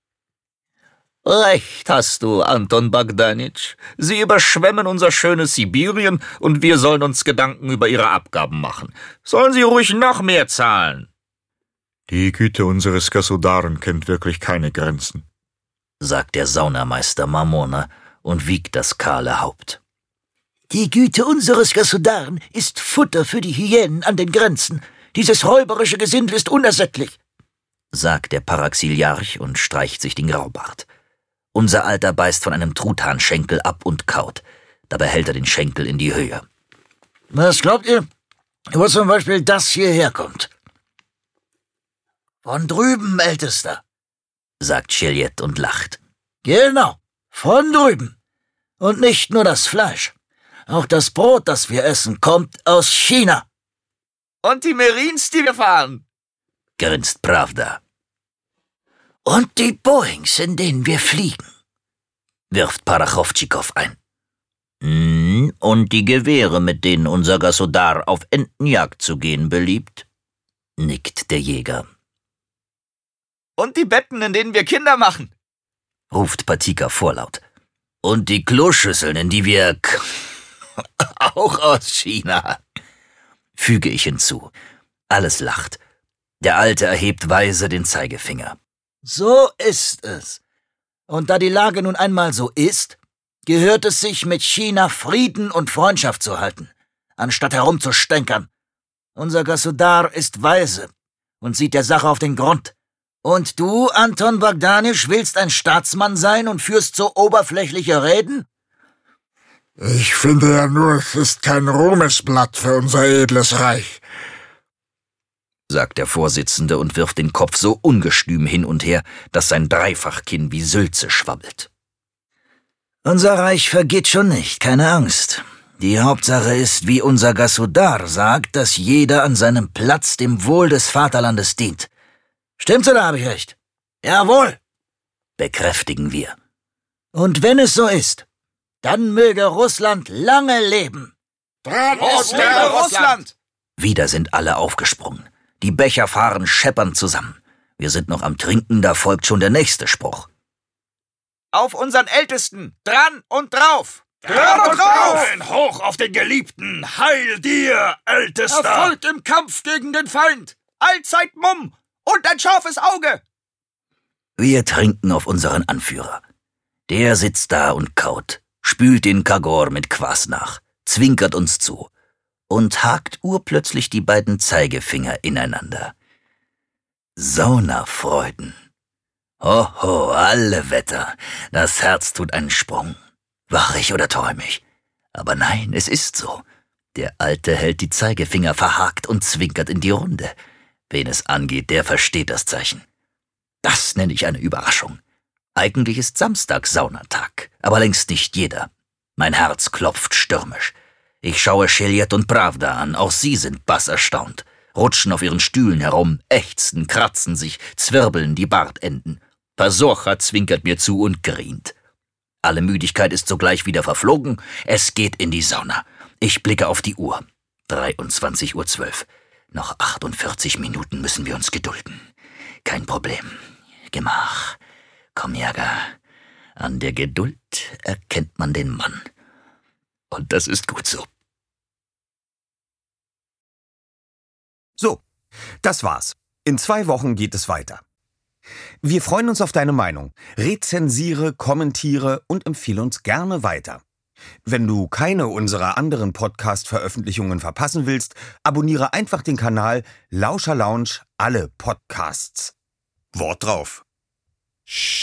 [SPEAKER 6] Recht hast du, Anton Bogdanitsch. Sie überschwemmen unser schönes Sibirien und wir sollen uns Gedanken über ihre Abgaben machen. Sollen sie ruhig noch mehr zahlen?
[SPEAKER 4] Die Güte unseres Gasudaren kennt wirklich keine Grenzen,
[SPEAKER 3] sagt der Saunameister Mamona und wiegt das kahle Haupt.
[SPEAKER 7] Die Güte unseres Gasudaren ist Futter für die Hyänen an den Grenzen. Dieses räuberische Gesindel ist unersättlich,
[SPEAKER 3] sagt der Paraxiliarch und streicht sich den Graubart. Unser Alter beißt von einem Truthahnschenkel ab und kaut. Dabei hält er den Schenkel in die Höhe.
[SPEAKER 7] Was glaubt ihr, wo zum Beispiel das hierher kommt? Von drüben, Ältester,
[SPEAKER 5] sagt Chiliet und lacht.
[SPEAKER 7] Genau, von drüben. Und nicht nur das Fleisch. Auch das Brot, das wir essen, kommt aus China.
[SPEAKER 6] Und die Marines, die wir fahren,
[SPEAKER 5] grinst Pravda.
[SPEAKER 7] Und die Boeings, in denen wir fliegen,
[SPEAKER 5] wirft Parachowtschikow ein. Und die Gewehre, mit denen unser Gasodar auf Entenjagd zu gehen beliebt, nickt der Jäger.
[SPEAKER 6] Und die Betten, in denen wir Kinder machen,
[SPEAKER 5] ruft Patika vorlaut. Und die Kloschüsseln, in die wir auch aus China, füge ich hinzu. Alles lacht. Der Alte erhebt weise den Zeigefinger.
[SPEAKER 7] So ist es. Und da die Lage nun einmal so ist, gehört es sich, mit China Frieden und Freundschaft zu halten, anstatt herumzustänkern. Unser Gasudar ist weise und sieht der Sache auf den Grund. Und du, Anton Bogdanisch, willst ein Staatsmann sein und führst so oberflächliche Reden?
[SPEAKER 8] Ich finde ja nur, es ist kein Ruhmesblatt für unser edles Reich,
[SPEAKER 5] sagt der Vorsitzende und wirft den Kopf so ungestüm hin und her, dass sein Dreifachkinn wie Sülze schwabbelt.
[SPEAKER 7] Unser Reich vergeht schon nicht, keine Angst. Die Hauptsache ist, wie unser Gasudar sagt, dass jeder an seinem Platz dem Wohl des Vaterlandes dient. Stimmt's oder habe ich recht? Jawohl,
[SPEAKER 5] bekräftigen wir.
[SPEAKER 7] Und wenn es so ist, dann möge Russland lange leben.
[SPEAKER 6] Lebe Russland!
[SPEAKER 5] Wieder sind alle aufgesprungen. Die Becher fahren scheppernd zusammen. Wir sind noch am Trinken, da folgt schon der nächste Spruch.
[SPEAKER 6] Auf unseren Ältesten, dran und drauf!
[SPEAKER 4] Dran und drauf! Hoch auf den Geliebten! Heil dir, Ältester!
[SPEAKER 6] Erfolg im Kampf gegen den Feind! Allzeit Mumm! Und ein scharfes Auge!
[SPEAKER 5] Wir trinken auf unseren Anführer. Der sitzt da und kaut, spült den Kagor mit Kwass nach, zwinkert uns zu und hakt urplötzlich die beiden Zeigefinger ineinander. Saunafreuden. Hoho, alle Wetter, das Herz tut einen Sprung. Wach ich oder träum ich? Aber nein, es ist so. Der Alte hält die Zeigefinger verhakt und zwinkert in die Runde. Wen es angeht, der versteht das Zeichen. Das nenne ich eine Überraschung. Eigentlich ist Samstag Saunatag, aber längst nicht jeder. Mein Herz klopft stürmisch. Ich schaue Chiliet und Pravda an, auch sie sind basserstaunt, rutschen auf ihren Stühlen herum, ächzen, kratzen sich, zwirbeln die Bartenden. Pasorcha zwinkert mir zu und grient. Alle Müdigkeit ist sogleich wieder verflogen, es geht in die Sauna. Ich blicke auf die Uhr. 23:12 Uhr. Noch 48 Minuten müssen wir uns gedulden. Kein Problem. Gemach. Komm, Jäger. An der Geduld erkennt man den Mann. Und das ist gut so.
[SPEAKER 1] So, das war's. In 2 Wochen geht es weiter. Wir freuen uns auf deine Meinung. Rezensiere, kommentiere und empfehle uns gerne weiter. Wenn du keine unserer anderen Podcast-Veröffentlichungen verpassen willst, abonniere einfach den Kanal Lauscher Lounge alle Podcasts. Wort drauf.